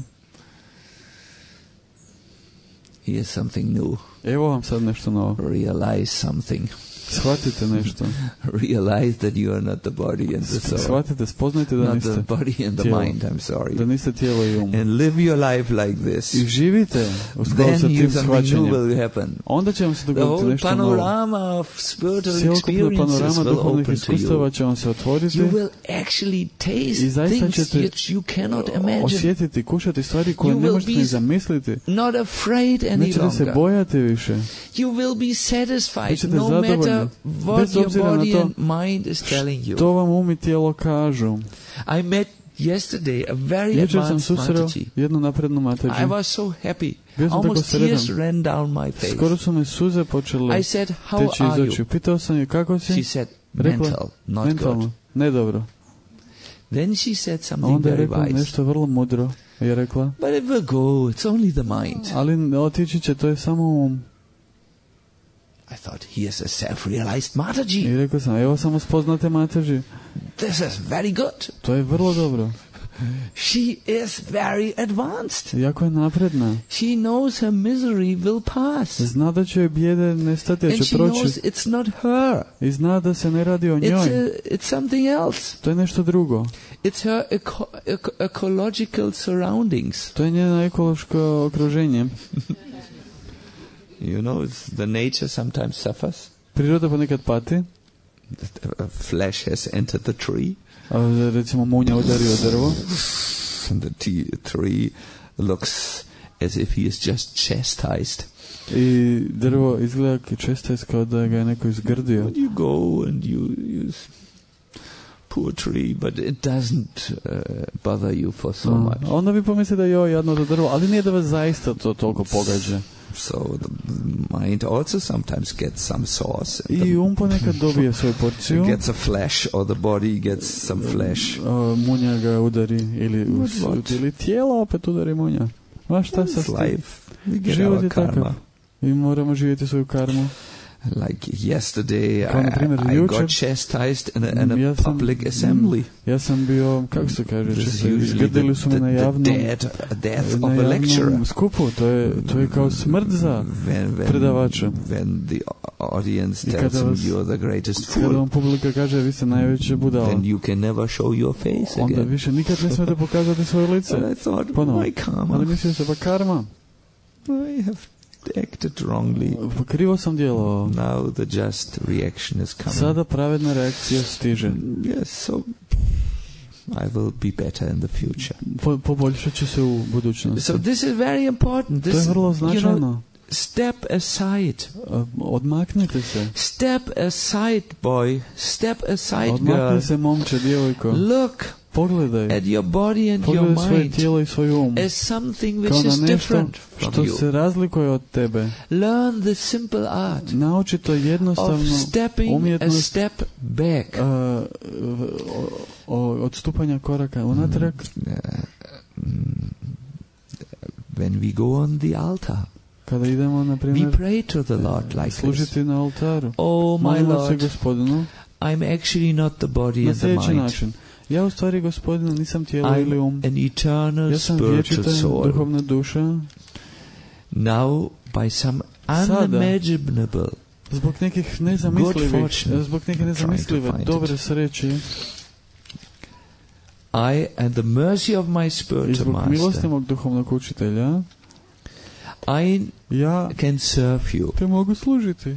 Here's something new. Evo vam sad nešto novo. Realize something. Shvatite nešto. Realize that you are not the body and the soul. Shvatite, spoznajte da Not the niste body and the tijelo. mind, I'm sorry. Da niste tijelo i um. And live your life like this. I živite u skladu Then sa you tim something new shvaćanjem. will happen. Onda će vam se The dogoditi whole nešto novo. panorama of spiritual Cijelokupna experiences panorama will duhovnih open to iskustava you. će vam se otvoriti. You will actually taste I zaista things ćete which you cannot imagine. osjetiti, kušati stvari koje You ne will možete be ni zamisliti. Not afraid any Nećete se longer. bojati više. You will be satisfied Bićete no matter zadovoljni. what Bez your obzira na body to and mind is telling you. To vam um i tijelo kažu. I met yesterday a very Jučer sam advanced susreo Mataji. jednu naprednu I Mataji. was so happy. Bio sam tako Almost tears sretan. ran down my face. Skoro su mi suze počele I said, how teći are iz očiju. you? Pitao sam je kako si? She said, Rekla, mental, not mentalno, good. ne dobro. Then she said A something onda je very rekla wise. nešto vrlo mudro. Je rekla, But it will go, it's only the mind. ali otići će, to je samo um. I thought, here's a self-realized Mataji. I rekao sam, evo samo spoznate Mataji. This is very good. To je vrlo dobro. She is very advanced. Jako je napredna. She knows her misery will pass. Zna da će joj bijede nestati, da And će she knows proći. it's not her. I zna da se ne radi o It's, njoj. a, it's something else. To je nešto drugo. It's her eco- eco- ecological surroundings. To je njeno ekološko okruženje. You know, it's, the nature sometimes suffers. Priroda ponekad pati. The uh, flesh has entered the tree. A, recimo munja udario drvo. And the t- tree looks as if he is just chastised. I drvo izgleda često kao da ga je neko izgrdio. But you go and you, you s- poor tree, but it doesn't uh, bother you for so much. A, onda bi pomislili da je joj jadno to drvo, ali nije da vas zaista to toliko pogađa. So the mind also sometimes gets some sauce. I um ponekad dobije svoju porciju. It gets a flash, or the body gets some flesh. A, munja ga udari ili, What, what? ili tijelo opet udari munja. Ma šta sa It's life. We get Život our je takav. karma. I moramo živjeti svoju karmu. Like yesterday, Kao na primjer I, I jučer. got chastised in a, in a Ja sam- public assembly. Ja sam bio, kako se kaže, This is često usually izgrdili su me the, na the, javnom, the dead, death na of a lecturer. javnom skupu. To je, to je kao smrt za When, when, predavača. when the audience I tells kada him vas- you're the greatest Kada fool, vam publika kaže, vi ste najveće budala, then you can never show your face onda again. više nikad ne smete pokazati svoje lice. And I thought, Ponovo. my karma, Ali mislio se, pa karma. I have acted wrongly. Pa krivo sam djelovao. Now the just reaction is coming. Sada pravedna reakcija stiže. Yes, so I will be better in the future. Po, poboljšat će se u budućnosti. So this is very important. To This, je vrlo you know, značajno. step aside. A, Odmaknite se. Step aside, boy. Step aside, girl. Odmakni se, momče, djevojko. Look Pogledaj. at your body and your Pogledaj svoje mind tijelo i svoj um. as something Kao which na is nešto different from što you. se razlikuje od tebe. Learn the simple art Nauči to of jednostavno stepping a umjetnost step back. a, o, o, odstupanja koraka unatrag. Uh, mm, when we go on the altar, Kada idemo, na we primjer, pray to the Lord like this. služiti na oltaru. Oh, my Molimo se Lord, Gospodinu I'm actually not the body na and the sljedeći mind. način. Ja u stvari, Gospodinu, nisam tijelo ili um. I'm an eternal Ja sam spiritual vječita soul. duhovna duša. Now, by some Sada, unimaginable, zbog nekih nezamislivih, fortune, zbog neke trying to nezamislive find dobre it. sreće, I and the mercy of my I spiritual zbog milosti master, mog duhovnog učitelja, I ja can serve you. te mogu služiti.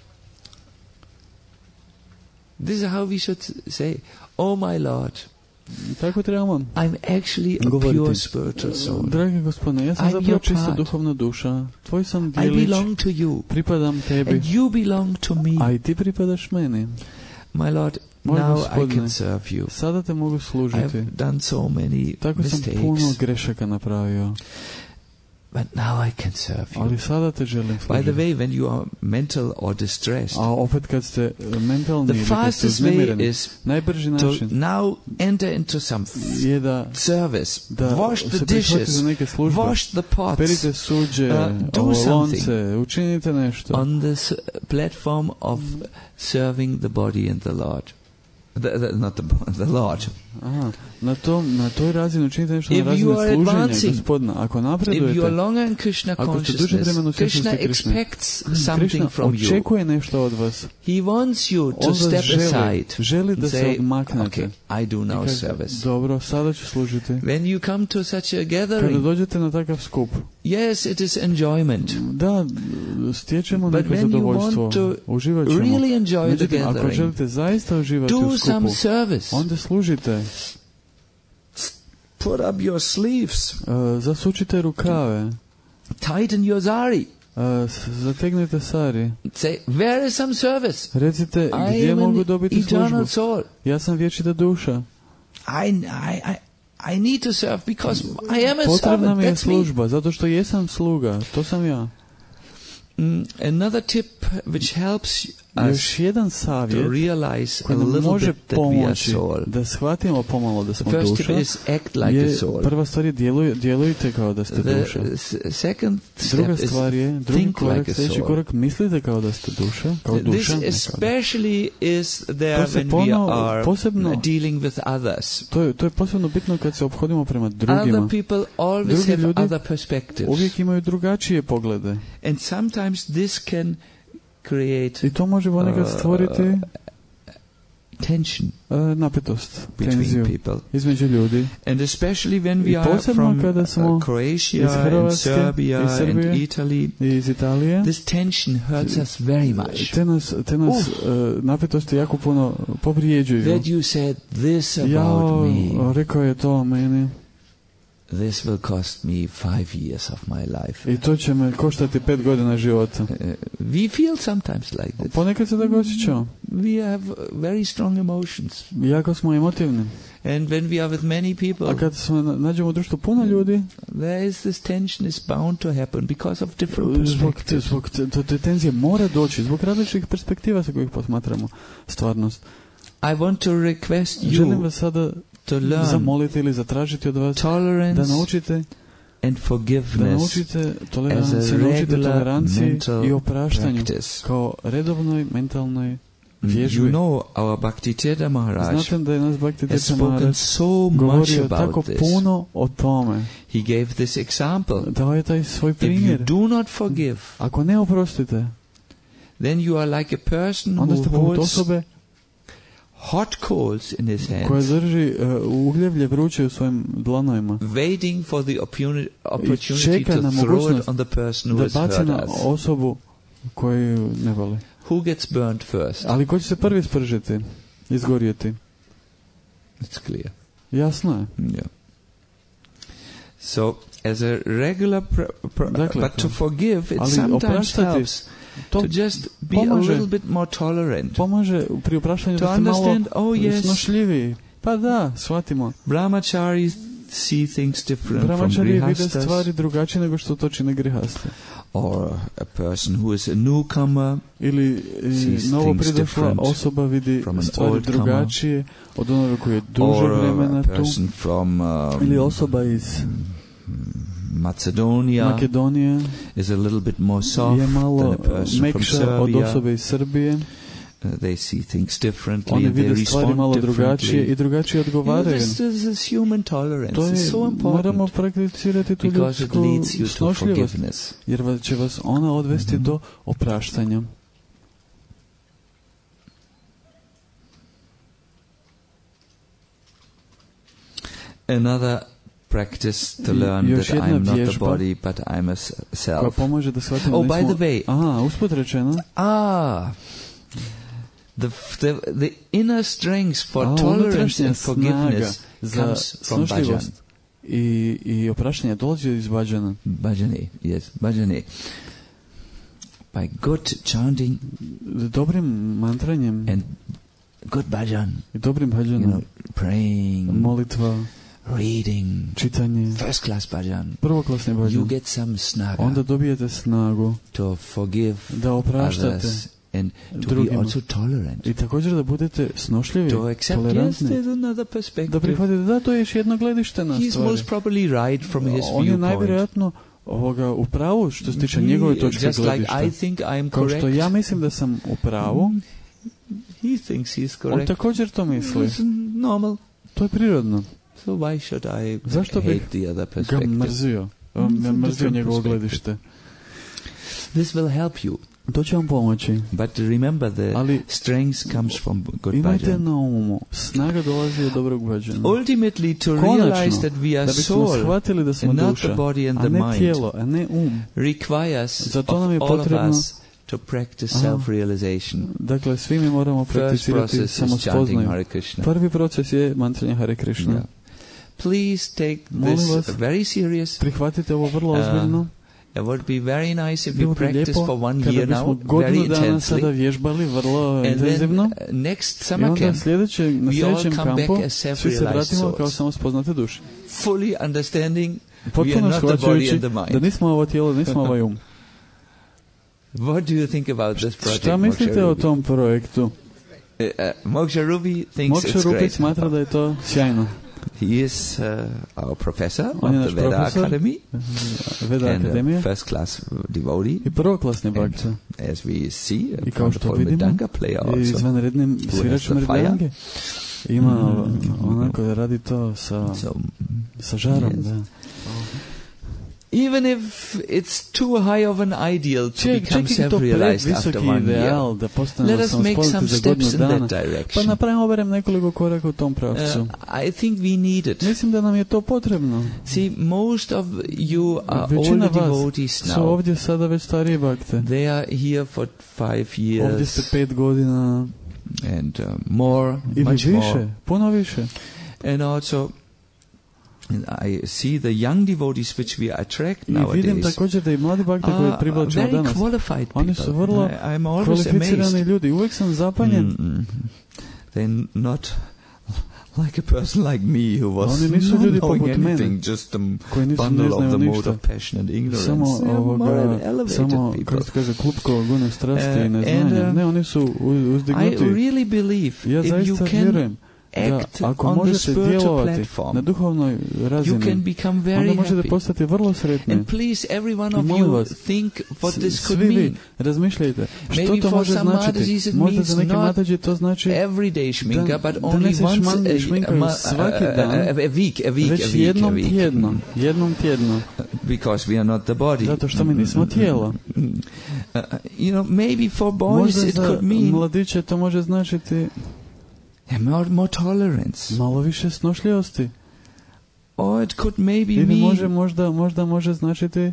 This is how we should say, oh my Lord, Tako trebamo I'm actually a govoriti. pure spiritual soul. Dragi Gospodine, ja sam I'm zapravo your čista part. duhovna duša. Tvoj sam I dijelić, belong to you, pripadam tebi, and you belong to me. a i ti pripadaš meni. My Lord, Moj now I Gospodine, can serve you. sada te mogu služiti. I've done so many Tako sam puno mistakes, grešaka napravio, but now I can serve you. ali sada te želim By the služiti. way, when you are mental or distressed, A opet kad ste mentalni the ili kad ste fastest way uznemireni, is najbrži to način now enter into some f- je da, service. da Wash the se prihvatite dishes, za neke službe. wash the pots Perite suđe, Uh, do ovo, something. lonce, učinite nešto. on this platform of serving the body and the Lord. The, the, not the, bo- the Lord. Aha, na, tom, na toj razini učinite nešto If na you razini are služenja advancing, Gospodina. Ako If you are napredujete, longer in Krishna Ako ste duže vremena u consciousness, Krishna svjesnosti Krishne, expects something Krishna from you. očekuje nešto od vas. He wants you to On vas step želi, aside želi da and se say, odmaknete. okay, I do I now kaže, service. dobro, sada ću služiti. When you come to such a Kada gathering, dođete na takav skup, yes, it is enjoyment. da, stječemo But neko when you zadovoljstvo, want to uživat ćemo. really enjoy the Međutim, ako gathering, želite zaista uživati u do some skupu, service. onda služite. Put up your sleeves. Uh, zasučite rukave, Tighten your zari. uh, s- zategnite sari. Say, where is some service? Recite, I gdje am mogu an dobiti eternal službu? soul. Ja sam vječita duša. I, I, I, I need to serve because I am a Potrebna servant. mi je That's me. služba, zato što jesam sluga. To sam ja. Mm, another tip which helps us Još jedan savjet to realize a koji nam little može bit that we are pomoći soul. da shvatimo pomalo da The smo first tip duša, is act like a je soul. prva stvar je djeluj, djelujte kao da ste The duša. s- second Druga step is stvar je, drugi think korak, like a sljedeći soul. korak, mislite kao da ste duša, kao This duša. ne kao- especially is there To se when we ponovo- are posebno- dealing with others. To je, to je posebno bitno kad se ophodimo prema drugima. Other people always Drugi have ljudi other perspectives. Uvijek imaju drugačije poglede. And sometimes this can create I to može ponekad Uh, stvoriti tension uh, napetost, between tenziju people. između ljudi. And especially when we I are posebno from kada smo uh, Croatia iz and Hrvatske, Serbia iz Srbije, and Italy, I iz Italije. this tension hurts us very much. Te nas, te nas uh, napetosti jako puno povrijeđuju. That you said this about Jao, me. rekao je to o meni. This will cost me five years of my life. I to će me koštati pet godina života. Uh, we feel sometimes like this. Ponekad se tako osjećamo. We have very strong emotions. Jako smo emotivni. And when we are with many people, A kad smo na- nađemo u društvu puno ljudi, there is this tension is bound to happen because of different zbog, te, perspectives. zbog te, to, te tenzije mora doći, zbog različitih perspektiva sa kojih posmatramo stvarnost. I want to request Želim you vas sada to learn zamoliti ili zatražiti od vas da tolerance naučite and da forgiveness naučite as a toleranciji, naučite regular toleranciji mental i opraštanju practice. kao redovnoj mentalnoj You vježbi. know, our Bhaktisiddhanta Maharaj Znate da je nas Bhakti has Tirtha spoken Maharaj so much govorio tako about this. puno o tome. He gave this example. Dao je taj svoj If you primjer. do not forgive, Ako ne oprostite, then you are like a person onda who ste poput holds osobe hot coals in his koja hands, drži uh, ugljevlje vruće u svojim dlanovima waiting for the opportunity, i opportunity čeka to na throw it mogućnost on the person who da has baci hurt na us. osobu koju ne voli. Who gets burnt first? Ali ko će se prvi spržiti, izgorjeti? It's clear. Jasno je. Yeah. So, as a regular, pr- pr- Dakle, but to forgive, it ali sometimes opraštati, helps to to just be a pomaže. little bit more tolerant. Pomaže pri opraštanju To da ste malo understand, oh yes, snošljiviji. Pa da, shvatimo. brahmacharis see things different from Brahmačari vide grihastas, stvari drugačije nego što to čine grihaste. or a person who is a newcomer Ili Sees i novo things pridošla different osoba vidi from an stvari old drugačije od onoga koji je duže or vremena a tu. person from um, Ili osoba iz Macedonia Makedonije is a little bit more soft je than malo a person from mekša od Serbia. osobe iz Srbije. Uh, they see things differently Oni and they vide stvari malo respond drugačije differently. i drugačije You know, odgovaraju. this, this is human tolerance. To It's je, so moramo important prakticirati tu because it ljudsku leads you to snošljivost, forgiveness. jer va- će vas ona odvesti Mhm. do opraštanja. another practice to I learn još that jedna I'm not the vježba body, but I'm a s- koja self. pomaže da shvatim Oh, da by nismo... the way. Aha, usput rečeno. Ah, the, the, the inner strength for A, tolerance unutrašnja and forgiveness snaga comes za from bhajan. snošljivost i, i opraštanje dolazi iz bhajana. Bhajane, yes, bhajane. By good chanting Dobrim mantranjem and good bhajan, i dobrim you bhajanom, know, praying, molitva, reading, čitanje, first class bhajan, prvoklasni you bhajan, get some snaga onda dobijete snagu to forgive da opraštate others and to be drugima. also tolerant. I također da budete snošljivi, To accept, yes, tolerantni, there's another da perspective. prihvatite da to je još jedno gledište na He's stvari. most probably right from his On je viewpoint. najvjerojatno ovoga u pravu što se tiče njegove He- točke just like gledišta. I think I am Kao correct, što ja mislim da sam u pravu, he thinks he's on correct. također to misli. It's normal. To je prirodno. So why should I Zašto hate bih the other ga perspective? mrzio? Mm, On it's me a mrzio different njegovo perspective. gledište. This will help you. To će vam pomoći. But remember, the Ali strength comes from good imajte bhajan. na umu, snaga dolazi od dobrog bhađana. Ultimately, to Konačno, realize that we da are bismo soul shvatili da smo and not duša, the body and a the ne mind tijelo, a ne um. requires Zato of nam je all of potrebno- us to practice Aha. self-realization. Dakle, svi mi moramo First prakticirati process is chanting samospoznaju. Hare Krishna. Prvi proces je mantranje Hare Krishna. Yeah. Please take Molim this vas, very serious. prihvatite ovo vrlo Uh, ozbiljno. It would be very nice if Bilo you bi practice lijepo for one kada year bismo now, very godinu dana sada intensely. vježbali vrlo And then intenzivno. uh, next I summer onda camp, sljedeće, na we all sljedećem come back kampu, as svi se self-realized vratimo kao souls. samospoznate duše. fully understanding we are Potpuno not the body shvaćajući and the da mind. nismo ovo tijelo, da nismo ovaj um. What do you think about this project? Šta mislite o Moksha tom projektu? Ruby? Uh, uh, Moksha Ruby thinks Moksha it's Rupić great. smatra da je to sjajno. He is uh, our professor On je of naš the Veda profesor Academy Veda and Akademije a first class devotee. i prvoklasni And bhakta. as we see, a I kao što wonderful vidimo, Mridanga player je also. izvanrednim sviračem the fire. mridange. Ima Mm. onako da radi to sa, So, sa žarom, yes. da. even if it's too high of an ideal to Ček, become čekaj to self-realized after previsoki one year, ideal da let postanemo us make some samospoznati za godinu steps in dana. that Pa direction. napravimo barem nekoliko koraka u tom pravcu. Uh, I think we need it. Mislim da nam je to potrebno. See, most of you are Većina older vas devotees su now. ovdje sada već starije bakte. They are here for five Ovdje ste years pet godina and uh, more, ili much više, more. puno više. And also, I see the young devotees which we attract I vidim nowadays također da i mladi bakte koje are privlačimo very danas. qualified Oni people. su vrlo I, I'm always kvalificirani amazed. ljudi. Uvijek sam zapanjen. Mm, They're not like a person like me who was Oni nisu not ljudi knowing poput mene, anything, just a koji nisu, bundle ne of the znaju mode ništa. of passion and ignorance. Samo They are more ovoga, elevated samo, people. kako se kaže, klupko gune strasti Uh, i neznanja. and, uh, Ne, oni su u- I uzdignuti. really believe Ja if you zaista can vjerujem da act ako on the možete spiritual djelovati na platform, duhovnoj you razini, can become onda very možete happy. postati vrlo sretni. And please, every one I of molim you vas, think what S- this could Svi vi mean. razmišljajte što Maybe to for može some značiti. Mataji's it Možda means za neke not Mataji to znači Everyday šminka, da- but da only ne se once šman- a, šminkaju a, svaki a, dan, a, a week, a week, već a week, a jednom week. tjedno. Jednom tjedno. Because we are not the body. Zato što mi nismo tijelo. Uh, you know, maybe for boys Možda it za could mean mladiće to može značiti more, more tolerance. malo više snošljivosti. Or it could maybe Ili mean može, možda, možda može značiti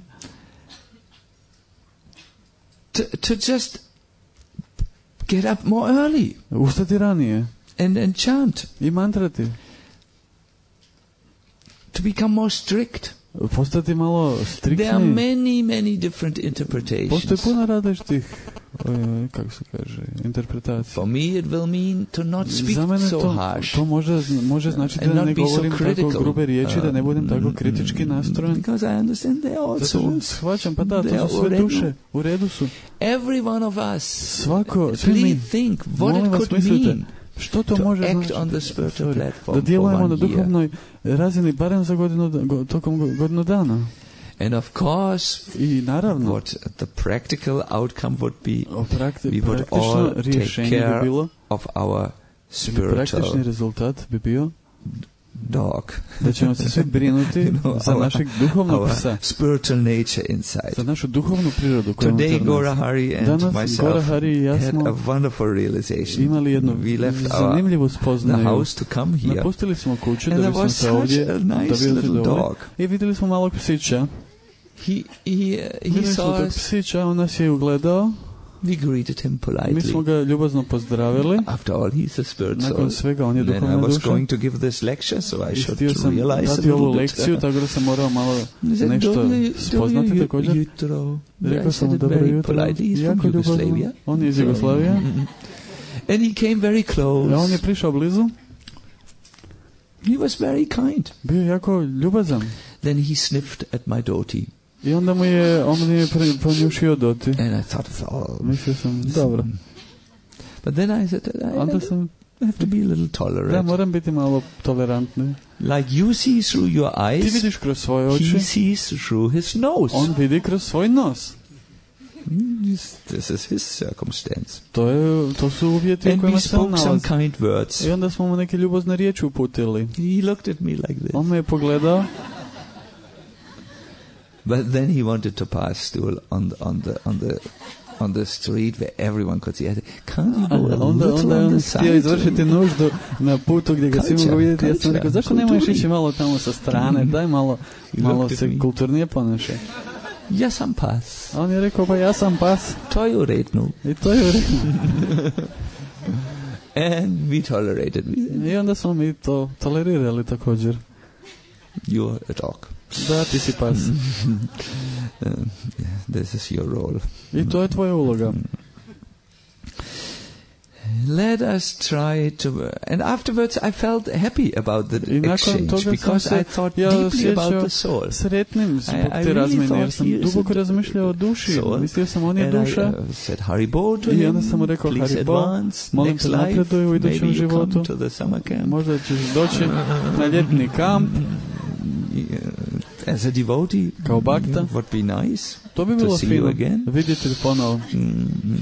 to, to just get up more early ustati ranije and, and chant, i mantrati. to become more strict. Postati malo There are striktniji. many, many different interpretations. Postoji puno različitih, e, kako se kaže, interpretacija. For me it will mean to not speak Za mene so to, harsh. to može, može značiti And da not ne be so govorim tako critical. grube riječi, da ne budem tako Uh, kritički nastrojen. Because I understand they are Zato also. što shvaćam, pa da, They to are su u sve redu. duše, u redu su. Every one of us, Svako, svi please mi, think what molim it vas, could mislite, mean što to to može act značiti? on the spiritual Sorry. platform Da djelujemo for na one year. duhovnoj razini barem za godinu, go- tokom go- godinu dana. And of course, I naravno, what the practical outcome would be, o prakti, we would praktično all take rješenje bi care bilo, of our praktični spiritual rezultat bi bio dog. Da ćemo se svi brinuti You know, za our- našeg duhovnog Our psa, spiritual nature inside. za našu duhovnu prirodu koja je Today, unutar nas. Gora Hari and Danas myself Gora Hari i ja had smo a wonderful realization. imali jednu We left our zanimljivu the spoznaju. house to come here, Napustili smo kuću and da there bismo was se such ovdje a da nice bi little došli dole. dog. I vidjeli smo malog psića. He he uh, he Vidjeli smo saw tog us. psića, on nas je ugledao. We greeted him Mi smo politely. ga ljubazno pozdravili. After all, he's a spirit Nakon soul. svega, on je And then I duhovna was duša. going to give this lecture, so I I should htio sam realize a dati ovu little bit. lekciju, tako da sam morao malo He said, nešto "Dobro spoznati ju- također. jutro." I Rekao said sam it dobro very jutro. politely. He's Jako from ljubazno. Yugoslavia. On je iz So, Jugoslavije. mm, And he came very close. A on je prišao blizu. He was very kind. Bio je jako ljubazan. Then he sniffed at my dhoti. I onda mu je, on mi je pre- ponjušio doti. And I thought, oh. Mislio sam, dobro. But then I said, I Onda have, sam, I have to be a little da, tolerant. moram biti malo tolerantni. Like you see through your Ti eyes, vidiš kroz svoje he oči, sees through his nose. on vidi kroz svoj nos. Mm, This this is his circumstance. To, je, to su uvjeti u And we kojima se on spoke some nalazi. kind words. I onda smo mu neke ljubazne riječi uputili. He looked at me like this. On me je pogledao, But then he wanted to pass through on the on the on the on the street where everyone could see. I said, can't you go a onda, little onda je on on the htio side? izvršiti nuždu na putu gdje ga svi Culture, mogu vidjeti. Ja sam culture, rekao, zašto ne možeš ići malo tamo sa strane, daj malo, He malo looked at se me. kulturnije ponašaj. Ja sam pas. A on je rekao, pa ja sam pas. To je u redu. I to je u redu. And we tolerated. We, I onda smo mi to tolerirali također. you're a dog. Da, ti si pas. Uh, this is your role. I to je tvoja uloga. Let us try to... And afterwards I felt happy about the I nakon exchange toga sam because se I thought ja deeply about osjećao the soul. sretnim zbog I- I te really razmjene, jer thought sam he is duboko a razmišljao o duši. soul. Mislio sam, on je And I duša. uh, said Haribo to I him. onda sam mu rekao, Please Haribo, advance. molim Next te, life, napreduj u idućem maybe you životu. come to the summer camp. Možda ćeš doći na ljetni kamp Uh, as a devotee, kao bakta. it would be nice. To bi To bilo see you fino again. vidjeti ponovo. Mm, mm,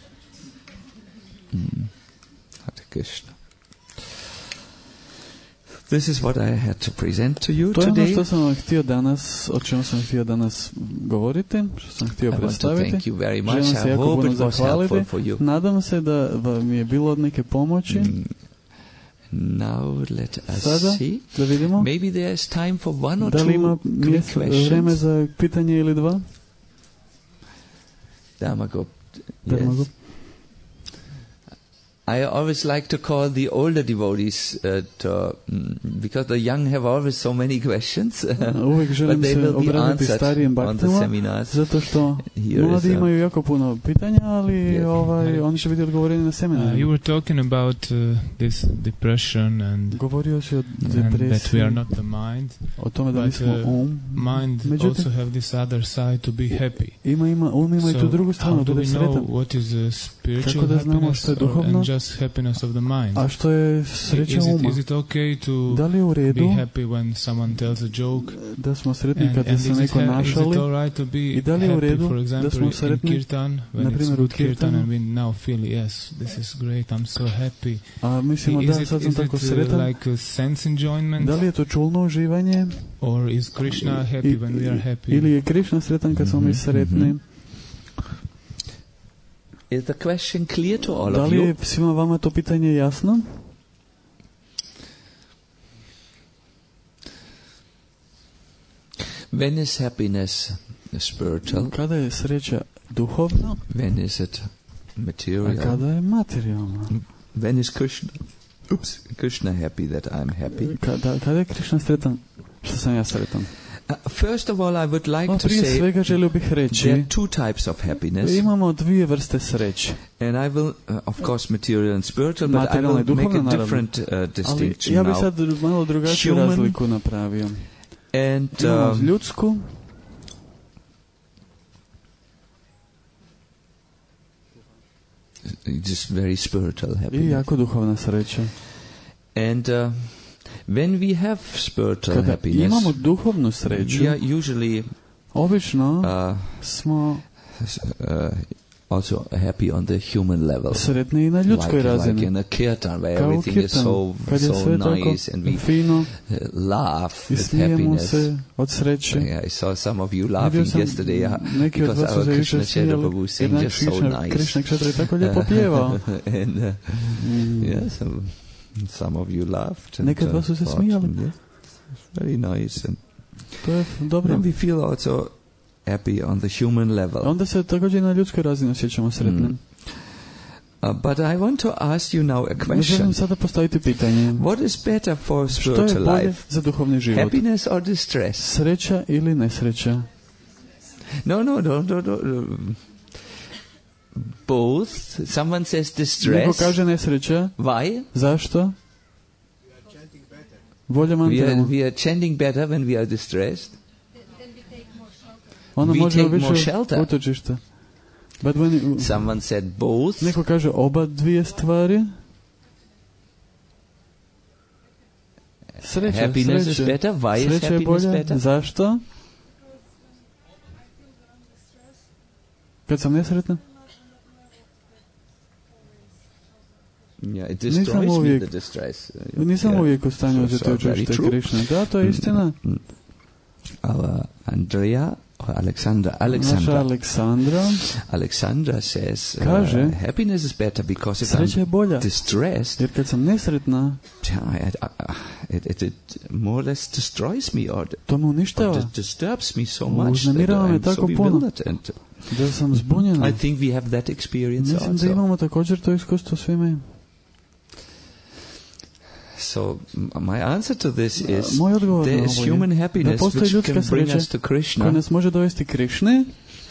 mm. Hare Krishna. This is what I had to present to you To je ono today. što sam vam htio danas, o čemu sam htio danas govoriti, što sam htio I want to predstaviti. thank you very much. Želim se I jako hope puno it was zahvaliti. helpful for you. Nadam se da vam je bilo od neke pomoći. Mm. Now let us Sada see. da vidimo Maybe there is time for one or da li ima two quick mjesta, vreme questions. za pitanje ili dva. Dharmagop. Dharmagop. Yes. I always like to call the older devotees uh, to, mm, because the young have always so many questions, Uvijek but želim they se will be obratiti answered starijem on the baktama, seminars. zato što Here is mladi a- imaju jako puno pitanja, ali Yeah. ovaj, oni će biti odgovoreni na Uh, seminarima. you were talking about uh, this depression and, Govorio si o and that we are depresiji, not the mind. o tome da but, nismo uh, um. Mind Međutim, also have this other side to be happy. ima, ima, um ima i tu So drugu stranu, how do bude we sretan. know what is uh, spiritual Kako da znamo happiness što je or, duhovno? and just happiness of the mind? A što je is, sreća it, uma? is it okay to Da li je u be redu happy when someone tells a joke? da smo sretni And, kada and se is, it neko ha- is it našali? all right to be I da li je u happy, redu for da example, smo in sretni, kirtan, when na it's primjer, u good kirtan kirtanu? and we now feel, yes, this is great, I'm so happy. A mislimo is da, it, sad sam is tako it uh, sretan. like a sense enjoyment? Da li je to čulno uživanje? Or is Krishna happy I- when we are happy? Ili je Krišna sretan kad smo mi Mhm, sretni? mhm. Is the question clear to all Da of li je you? svima vama to pitanje jasno? When is happiness spiritual? Kada je sreća duhovna, When is it a material? kada je materijalna? When is Krishna? Oops, Krishna happy that I'm happy? Kada, kada je Krišna sretan? Što sam ja sretan? Uh, first of all, I would like No, to prije say svega želio bih there reći, are two types of happiness, imamo dvije vrste sreće. and I will, uh, of course, material and spiritual, but I Materijalna i will make duhovna, a naravno. different uh, Ali distinction ja bih now. sad malo drugačiju Human razliku napravio. And Imamo um, ljudsku just very spiritual i happiness. jako duhovna sreća. And uh, when we have spiritual Kada happiness, imamo duhovnu sreću, we are usually obično uh, smo uh, also happy on the human level. Sretni i na ljudskoj like, razini. Like in a kirtan where Kao u everything is so, kad je so sve tako nice and we fino uh, laugh i with smijemo happiness. se od sreće. Yeah, I saw some of you Vidio laughing sam yesterday yeah, neki od because vas su our se Krishna jučer Chaitra smijali, Prabhu sang jednak just so Krishna, nice. Krishna Kshetra je tako lijepo pjevao. and uh, Mm. yeah, some, some of you laughed. And, Nekad vas su se thought, smijali. yeah, it's very nice. And To je dobro. then we feel also happy on the human level. Onda se također i na ljudskoj razini osjećamo sretnim. Mm. Uh, but I want to ask you now a Ne question. želim sada postaviti pitanje. What is better for Što je spiritual bolje life? za duhovni život? Happiness or distress? Sreća ili nesreća? No, no, no, no, no. Both. Someone says Neko distress. kaže nesreća. Why? Zašto? Bolje We are, mantramo. we are chanting better when we are distressed. Ono we može take more više shelter. utočišta. But when you, Someone said both. neko kaže oba dvije stvari. Sreća, Happiness sreća. is better. Why is Sreća je happiness bolja. better? Zašto? Kad sam nesretna? Yeah, it Nisam destroys me, uvijek- the distress. Uh, Nisam yeah. uvijek u stanju So- uzeti so učešće very true. Krišne. Da, to je istina. Mm. Our Andrea or Alexandra, Naša Alexandra, Aleksandra Alexandra says uh, kaže, happiness is better because if sreća je I'm bolja. distressed, Jer kad sam nesretna, yeah, it, uh, it, it, it more or less destroys me or, to me or uništava. dis- disturbs me so much that Uznemirava me I'm so tako puno. bewildered. And Da sam zbunjena. I think we have that experience Mislim da also. imamo također to iskustvo svi imaju. So m- my answer to this is Moj odgovor na there is ovo je human da happiness postoji which ljudska can bring sreća us to koja Krishna. nas može dovesti Krišni.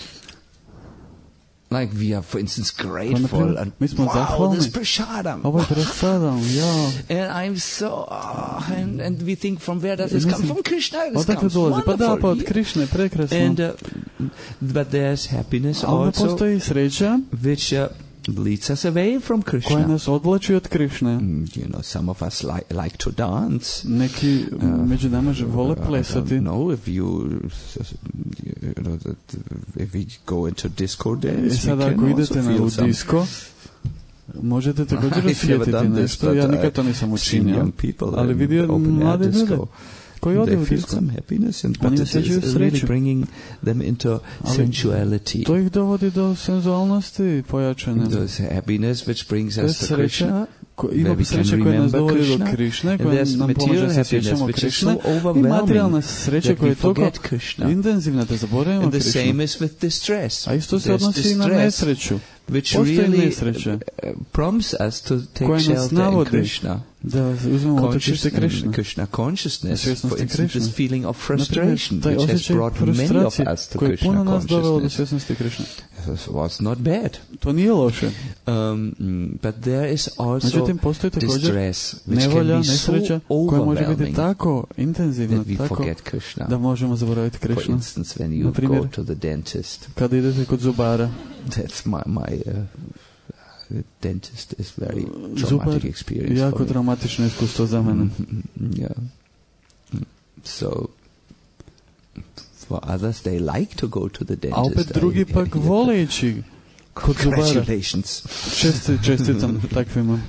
Like we are, for instance, Kao, na grateful primjer, and mi smo wow, zahvalni. this prasadam. Ovo je prasadam, ja. And I'm so, oh, and, and we think from where does this Mislim, come from? Krishna, this Odakle comes dolazi? Pa da, pa wonderful. od Krišne, prekrasno. And uh, but there's happiness A onda also, postoji sreća which uh, leads us away from koja Krishna. nas odvlači od Krišne. Mm, you know, some of us like like to dance. Neki Uh, među nama že vole Uh, I plesati. don't know if you, you know, that if we go into disco dance, E we sad can ako also idete na feel u some. disko, možete također I've never osjetiti done this, nešto. but Ja I nikad to nisam I've seen učinio. young people Ali in vidio open air mlade ljude disco. koji ode They u feel disko. some happiness, and Oni but it osjećaju is really sreću. bringing them into Ali sensuality. To ih dovodi do senzualnosti pojačane. There's happiness which brings To je us to sreća, Krishna. ko, where ima we sreća can koja nas remember dovodi Krishna, do Krišne, And koja there's nam material pomaže se happiness sjećamo which is Krišne, so i materijalna overwhelming sreća that koja we je toliko forget Krishna. intenzivna da zaboravimo And the Krišnu. same is with distress. A isto se There's odnosi i na distress nesreću. which Postoji really nesreća uh, prompts us to take koja nas shelter in navodi Krishna. da uzmemo otočište Conscious, Krišne. Krishna consciousness, Svjesnosti for instance, Krishne. this feeling of Naprimjer, frustration, taj which has osjećaj brought many of frustracije us to koji je puno Krishna nas dovelo do consciousness. svjesnosti Krišne. This was not bad. To nije loše. Um, mm, but there is also Međutim, postoji također distress, which can nevolja, be so nesreća koja može biti overwhelming tako intenzivna, that we tako forget Krishna. da možemo zaboraviti For Krišnu. instance, when you Naprimjer, go to the dentist, kada idete kod zubara, that's my, my uh, dentist is very zubar traumatic experience jako for me. traumatično iskustvo za mene. Mm, yeah. Mm. So, for others, they like to go to the dentist. A opet drugi I- pak I- vole ići kod zubara. Congratulations. Česti, čestitam takvima.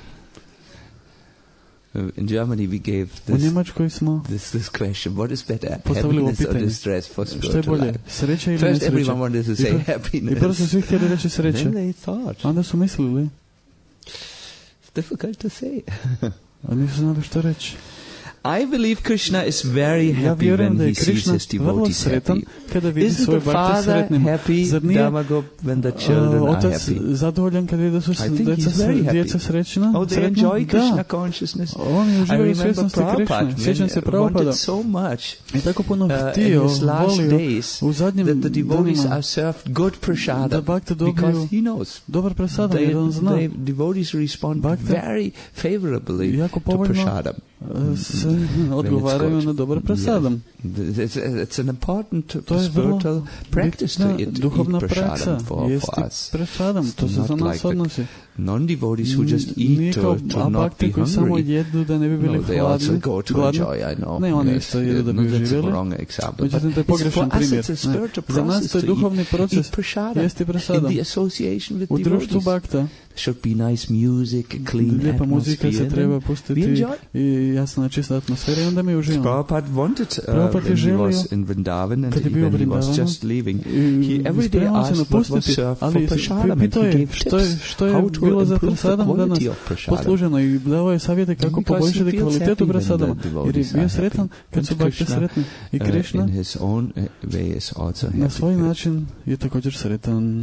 Uh, In Germany, we gave U this, Njemačkoj smo this this question: what is better, postavili ovo happiness or pitanje. distress for Što je spiritual bolje, life? sreća ili First, nesreća? everyone wanted to I say prvo- happiness. I prvo su svi htjeli reći sreća. Then they thought, Onda su mislili, it's difficult to say. a nisu znali što reći. I believe Krishna is very Ja happy vjerujem when da je he sees Krishna his vrlo devotees sretan happy. kada vidi Isn't svoje the bakte father sretnim. happy, Zar nije Damagop, when the children uh, are otac happy? zadovoljan kad vidi da su I think djeca, he's very happy. djeca srećna? Oh, they sretna? enjoy Krishna Da. consciousness. Oni I uživaju u remember svjesnosti Prabhupada Krišne. Sjećam se when- Prabhupada. wanted so much I tako puno uh, htio, in his last volio days u zadnjim that the devotees danima are served good da prasada, bakte because dobiju he knows dobar prasadam, they, jer on zna. they, devotees respond Bakte very favorably jako to povoljno prasadam. uh, se odgovaraju good. na dobar prasadam. It's, it's an important To je vrlo spiritual practice to bitna eat, duhovna eat praksa, prasadam for, jesti for us. prasadam, to se Not za nas like the- odnosi. non-devotees who just Nije eat kao to, to not be abakte koji samo hungry. jedu da ne bi bili No, they also hladni. go to gladni. enjoy, I know. Ne, oni Yes, isto jedu da no, bi that's a živjeli. wrong example. Međutim, to je But pogrešan it's for us, primjer. it's a spiritual Za nas process to je to duhovni eat- proces. eat prasada. Jesti In prasada. the association with U društvu devotees. bakta. There should be nice music, clean Lijepa muzika atmosphere. se and treba then we pustiti enjoy. i jasna čista atmosfera i onda mi uživamo. Prabhupada wanted, uh, Prabhupada je when he želio, was in Vrindavan and kad je he, bio u when he was Vrindavanu, just leaving, I he every day spremao se asked what was napustiti, served for ali prasadam and pitao he je gave što je, tips što je how to bilo za improve the prasadam danas quality of prasadam. posluženo i dao je savjete kako Because he poboljšati feels kvalitetu happy when prasadama. the Jer je devotees bio are sretan happy. kad su And bakte Krishna, sretni. I uh, Krishna in his own uh, way is also happy. na svoj način je također sretan.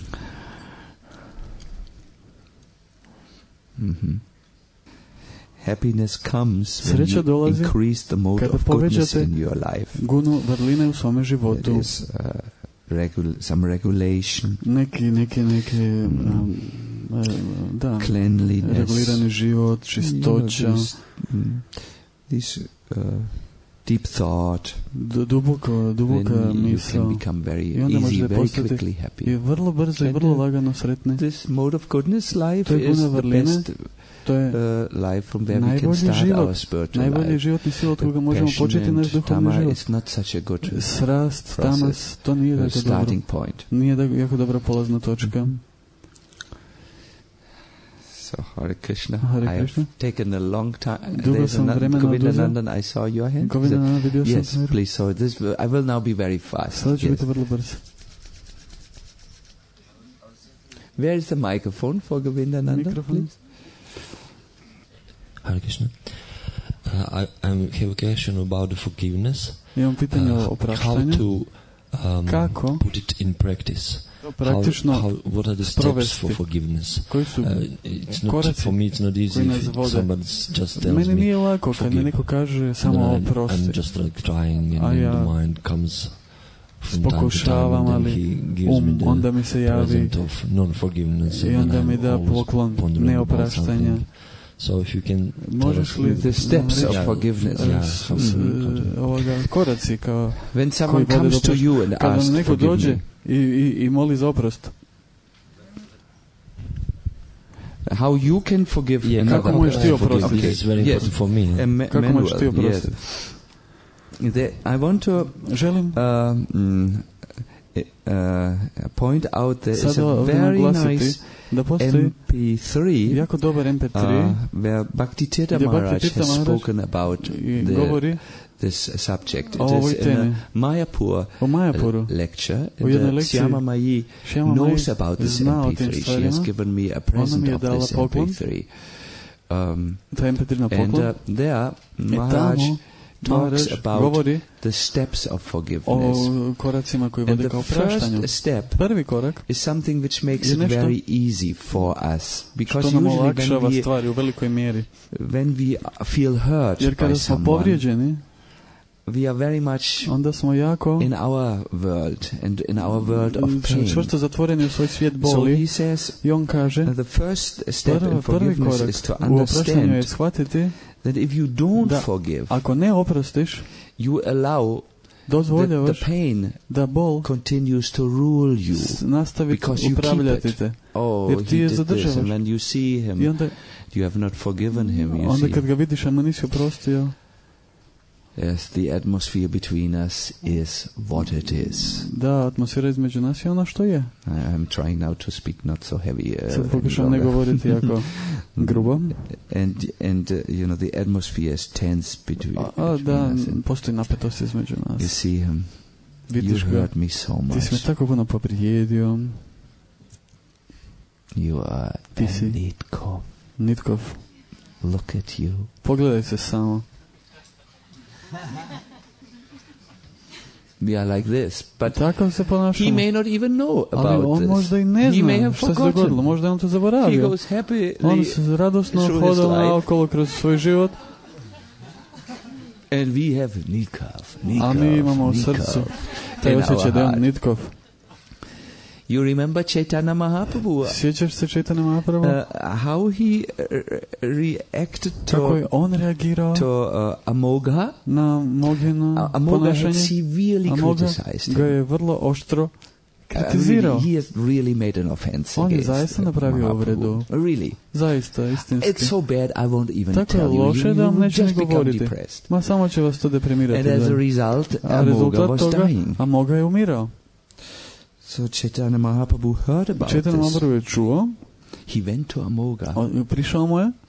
Mm-hmm. Happiness comes when Sreća you dolazi increase the mode kada of goodness povećate in your life. gunu vrline u svome It životu. is uh, regul- some regulation, Neki, neki, neki, um, uh, da, cleanliness, regulirani život, you know, čistoća, these, mm, these uh, deep thought. d- duboko, duboka Then you misao. can become very I onda easy, možete very postati quickly i happy. vrlo brzo i And, vrlo uh, lagano sretni. This mode of goodness life To je is guna the vrline, best To je uh, life from where we can najbolji start život, our spiritual najbolji life. životni sil od But koga možemo passion početi naš and duhovni tama život. is not such a good Srast, process, tamas, to nije uh, tako dobro. starting point. Nije da, jako dobra polazna točka. So Hare Krishna. Hare I have Krishna. taken a long time. Dugo There's sam another vremena Govindanandan, I saw your hand. Is it- Govindanana, vidio sam Yes, tvoju ruku. please. So this will, I will now be very fast. Sada ću Yes. biti vrlo brzo. Where is the microphone for Govindanandan, Mikrofon. please? Hare Krishna. Uh, I, I have a question about the forgiveness. Imam pitanje o Uh, how opraštanju. to um, Kako put it in practice? praktično how, how, what are the steps sprovesti. for forgiveness? Koji su Uh, it's not, koraci for me it's not easy koji nas if vode. somebody just tells Meni me nije lako kad mi forgive. neko kaže samo then I'm, I'm oprosti. just like trying and A then ja the mind comes from time to time Pokušavam, and ali then he gives um me the onda mi se javi present of non-forgiveness i and onda then mi I'm da always poklon pondering about neopraštanja. something. So if you can tell Možeš us li The steps reći, of Yeah. forgiveness. Yeah. s- s- Mhm. ovoga, koraci kao When someone koji vode comes do to oprošta- you and kad vam asks, neko forgive dođe me, i, i, i moli za oprost, how you can forgive Yeah, another kako možeš ti person. oprostiti? Because it's very Yes. important for me. A ma- Kako manual, možeš ti yes. oprostiti? The- I want to Želim um, mm, uh, point out there is sada a ovdje very naglasiti nice da postoji M P three jako dobar em pe tri uh, where Bhakti Tirtha gdje Bhakti Maharaj Tirtha has Maharaj spoken about i the, govori this subject. It o ovoj is in temi. a Mayapur o Majapuru. lecture. U And jednoj uh, lekciji Syama Mai Šjama Mai knows about this zna o M P tim three. She stvarima. has given me a Ona present mi je of dala this poklon. M P three. Um, taj em pe tri na and poklon. uh, there I Maharaj tamo talks Maharaj about govori the steps of forgiveness. o koracima koji And vode the kao praštanju. first step Prvi korak is something which makes je it nešto very easy for us. Because što nam usually when olakšava we, stvari u velikoj mjeri. when we feel hurt Jer by kada smo someone, povrijeđeni, we are very much onda smo jako in our world and in our world of pain. čvrsto zatvoreni u svoj svijet So boli. he says I on kaže, uh, the first step prvi, in prvi forgiveness korak is to u opraštanju je understand shvatiti that if you don't da forgive, ako ne oprostiš, you allow that dozvoljavaš the pain da bol continues to rule you. s- nastavi Because you upravljati keep it. te. Oh, Jer ti he je did this, zadržavaš. and when you see him, I onda, you have not forgiven him, you onda see. kad ga vidiš, a mu nisi oprostio, Yes, the atmosphere between us is what it is. da, atmosfera između nas je ono što je. I am trying now to speak not so heavy. Uh, Sad pokušam ne longer. govoriti jako grubo. And, and uh, you know, the atmosphere is tense between, A, a between da, us. And postoji napetost između you nas. see him. You Vidiš ga, hurt me so ti si me much. tako puno povrijedio. You are Ti a si Nitkov. Nitkov. Look at you. Pogledaj se samo. We are like this. But Tako se he ponašamo. may not even know Ali about on this. možda i ne He may zna have što se dogodilo. forgotten. Možda je on to He zaboravio. goes happily On se radosno through his hodao life. naokolo kroz svoj život, And we have Nitkov, Nitkov, a mi imamo u Nitkov srcu taj in osjećaj our da je on heart. Nitkov. You remember Chaitanya Mahaprabhu? Sjećaš se Chaitanya Mahaprabhu? Uh, how he uh, reacted Kako je to, on reagirao to uh, Amogha? na Mogino Uh, Amogha had ponašanje? severely Amogha criticized ga him. je vrlo oštro kritizirao. He has really made an offense On je against zaista napravio Mahaprabhu. uvredu. Really. Zaista, istinski. It's so bad I won't even Tako je tell you. loše You, da vam you neću ni just become govoriti. depressed. Ma samo će vas to deprimirati. And as da. a result, A Amoga rezultat was toga, dying. Amoga je umirao. So Chaitanya Mahaprabhu heard about Chaitanya this. Mahaprabhu je čuo, He went to Amoga. on, prišao mu je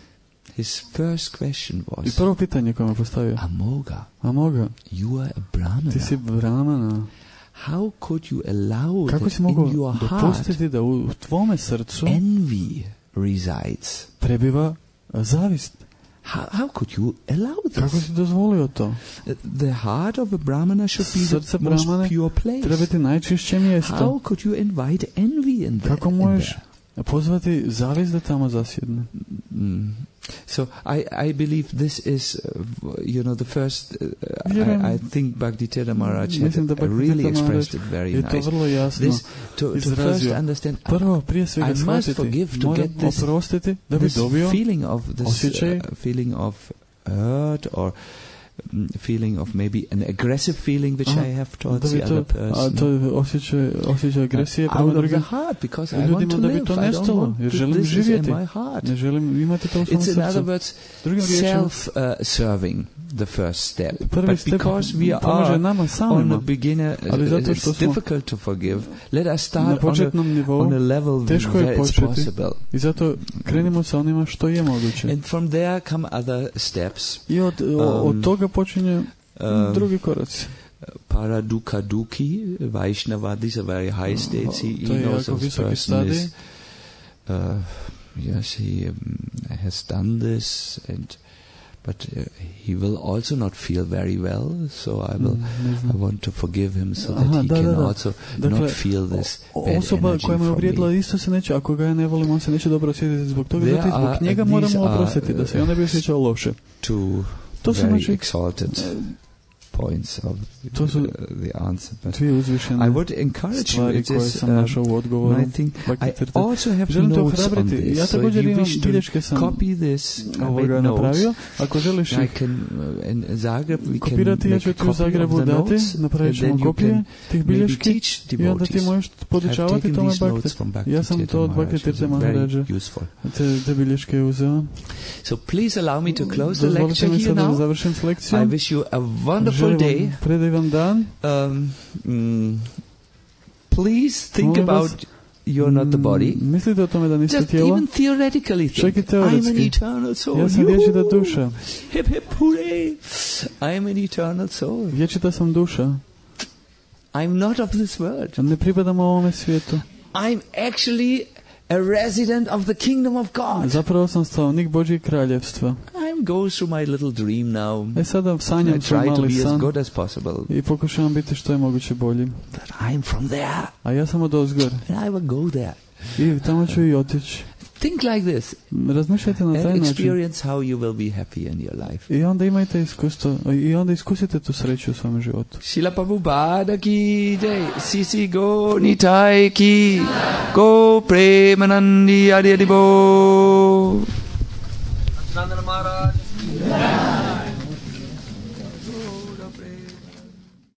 His first question i was, prvo pitanje koje mu postavio. Amoga, Amoga, you are a Brahmana. ti si brahmana. How could you allow Kako that si mogao in your heart dopustiti da u tvome srcu envy resides? prebiva zavist? How, how could you allow Kako this? si dozvolio to? The heart of a Brahmana should be Srce the most Brahmane pure place. treba biti najčišće mjesto. How could you invite envy in there? Kako in možeš there? pozvati zavist da tamo zasjedne? Mm. So I, I believe this is, uh, you know, the first. Uh, Vjerujem- I, I think Bhakti-Tirtha Maharaj had Mislim da uh, really Bhakti-Tirtha expressed it very Je to nice. vrlo jasno This to, to first izrazio. understand. Prvo, prije svega I must shvatiti, forgive to moram get this- oprostiti da bi This dobio feeling of this osjećaj- uh, feeling of hurt or mm, feeling of maybe an aggressive feeling which Aha, I have da towards bi the to, other a person. to je osjećaj, osjećaj agresije prema out of the drugim heart, because I want ljudima to da bi live. to I don't nestalo, want jer to, želim this is in živjeti. my heart. Ne želim imati to u svom It's in other srcu. words Drugim riječima, self-serving, the first step. prvi But step because we pomaže are nama on a samima, beginner, ali zato it's što smo difficult to forgive. Let us na start on a, početnom nivou on a level teško je where it's početi. possible. I zato krenimo sa onima što je moguće. And from there come other steps. I od, o- Um, od toga počinje Um, drugi koraci. Paraduka Duki, Vaishnava, these are very high states. He, To he je knows jako this visoki person stadij. is, uh, yes, he um, has done this, and but uh, he will also not feel very well. So I will, Mm, ne I znam. want to forgive him so that Aha, he da, can da, da. also Dakle, not feel this O- bad Osoba energy koja me from uvrijedila me. isto se neće, ako ga ja ne volim, on se neće dobro osjetiti zbog toga, There zato i zbog are- njega these moramo are, oprostiti, da se i on ne bi osjećao loše. Two To su very znači exalted points of To su uh, the answer. But dvije I uzvišene would encourage you. stvari It koje is, sam um, našao u odgovoru. I think I Bhakti-Tirtha. also have Želim te notes on ohrabriti. this. Ja So if također you imam wish to bilješke sam copy this, I made ovoga notes. napravio. Ako želiš I ih can uh, in Zagreb we can kopirati, ja make ću a ti u copy of Zagrebu the dati, notes, napravit and ćemo then you kopije can tih maybe bilješki teach i onda ti devotees. možeš I've podučavati taken tome these notes Bhakti. from Ja sam to od Bhakti-Tirtha Bhakti-Tirtha Maharaj. Maharaja Very useful. te, te bilješke uzeo. So please allow me to close the Dozvolite lecture mi here sad da now. završim s I lekcijom. wish you a wonderful Želim day. vam predivan dan. Um, mm, please think Molim vas, about you're not the body. Mm, Mislite o tome da niste Just tijelo? even theoretically Čak i think. I'm an teoretski. eternal soul. Ja sam vječita Yoo-hoo! duša. Hip hip hooray! I'm an eternal soul. Vječita sam duša. I'm not of this world. Ne pripadam ovome svijetu. I'm actually a resident of the kingdom of God. Zapravo sam stanovnik Božjeg kraljevstva. I'm going through my little dream now. E sada I sanjam svoj try to mali be as san good as possible. i pokušavam biti što je moguće bolji. But I'm from there. A ja sam od ozgor. And I will go there. I tamo ću i otići. Think like this. Razmišljajte na taj And način. experience how you will be happy in your life. I onda imajte iskustvo. I onda iskusite tu sreću u svom životu. Srila Prabhupada ki jai, Sisi Go Nitai ki, Go Premanandi Adi Adi Bo. Nandana Maharaj.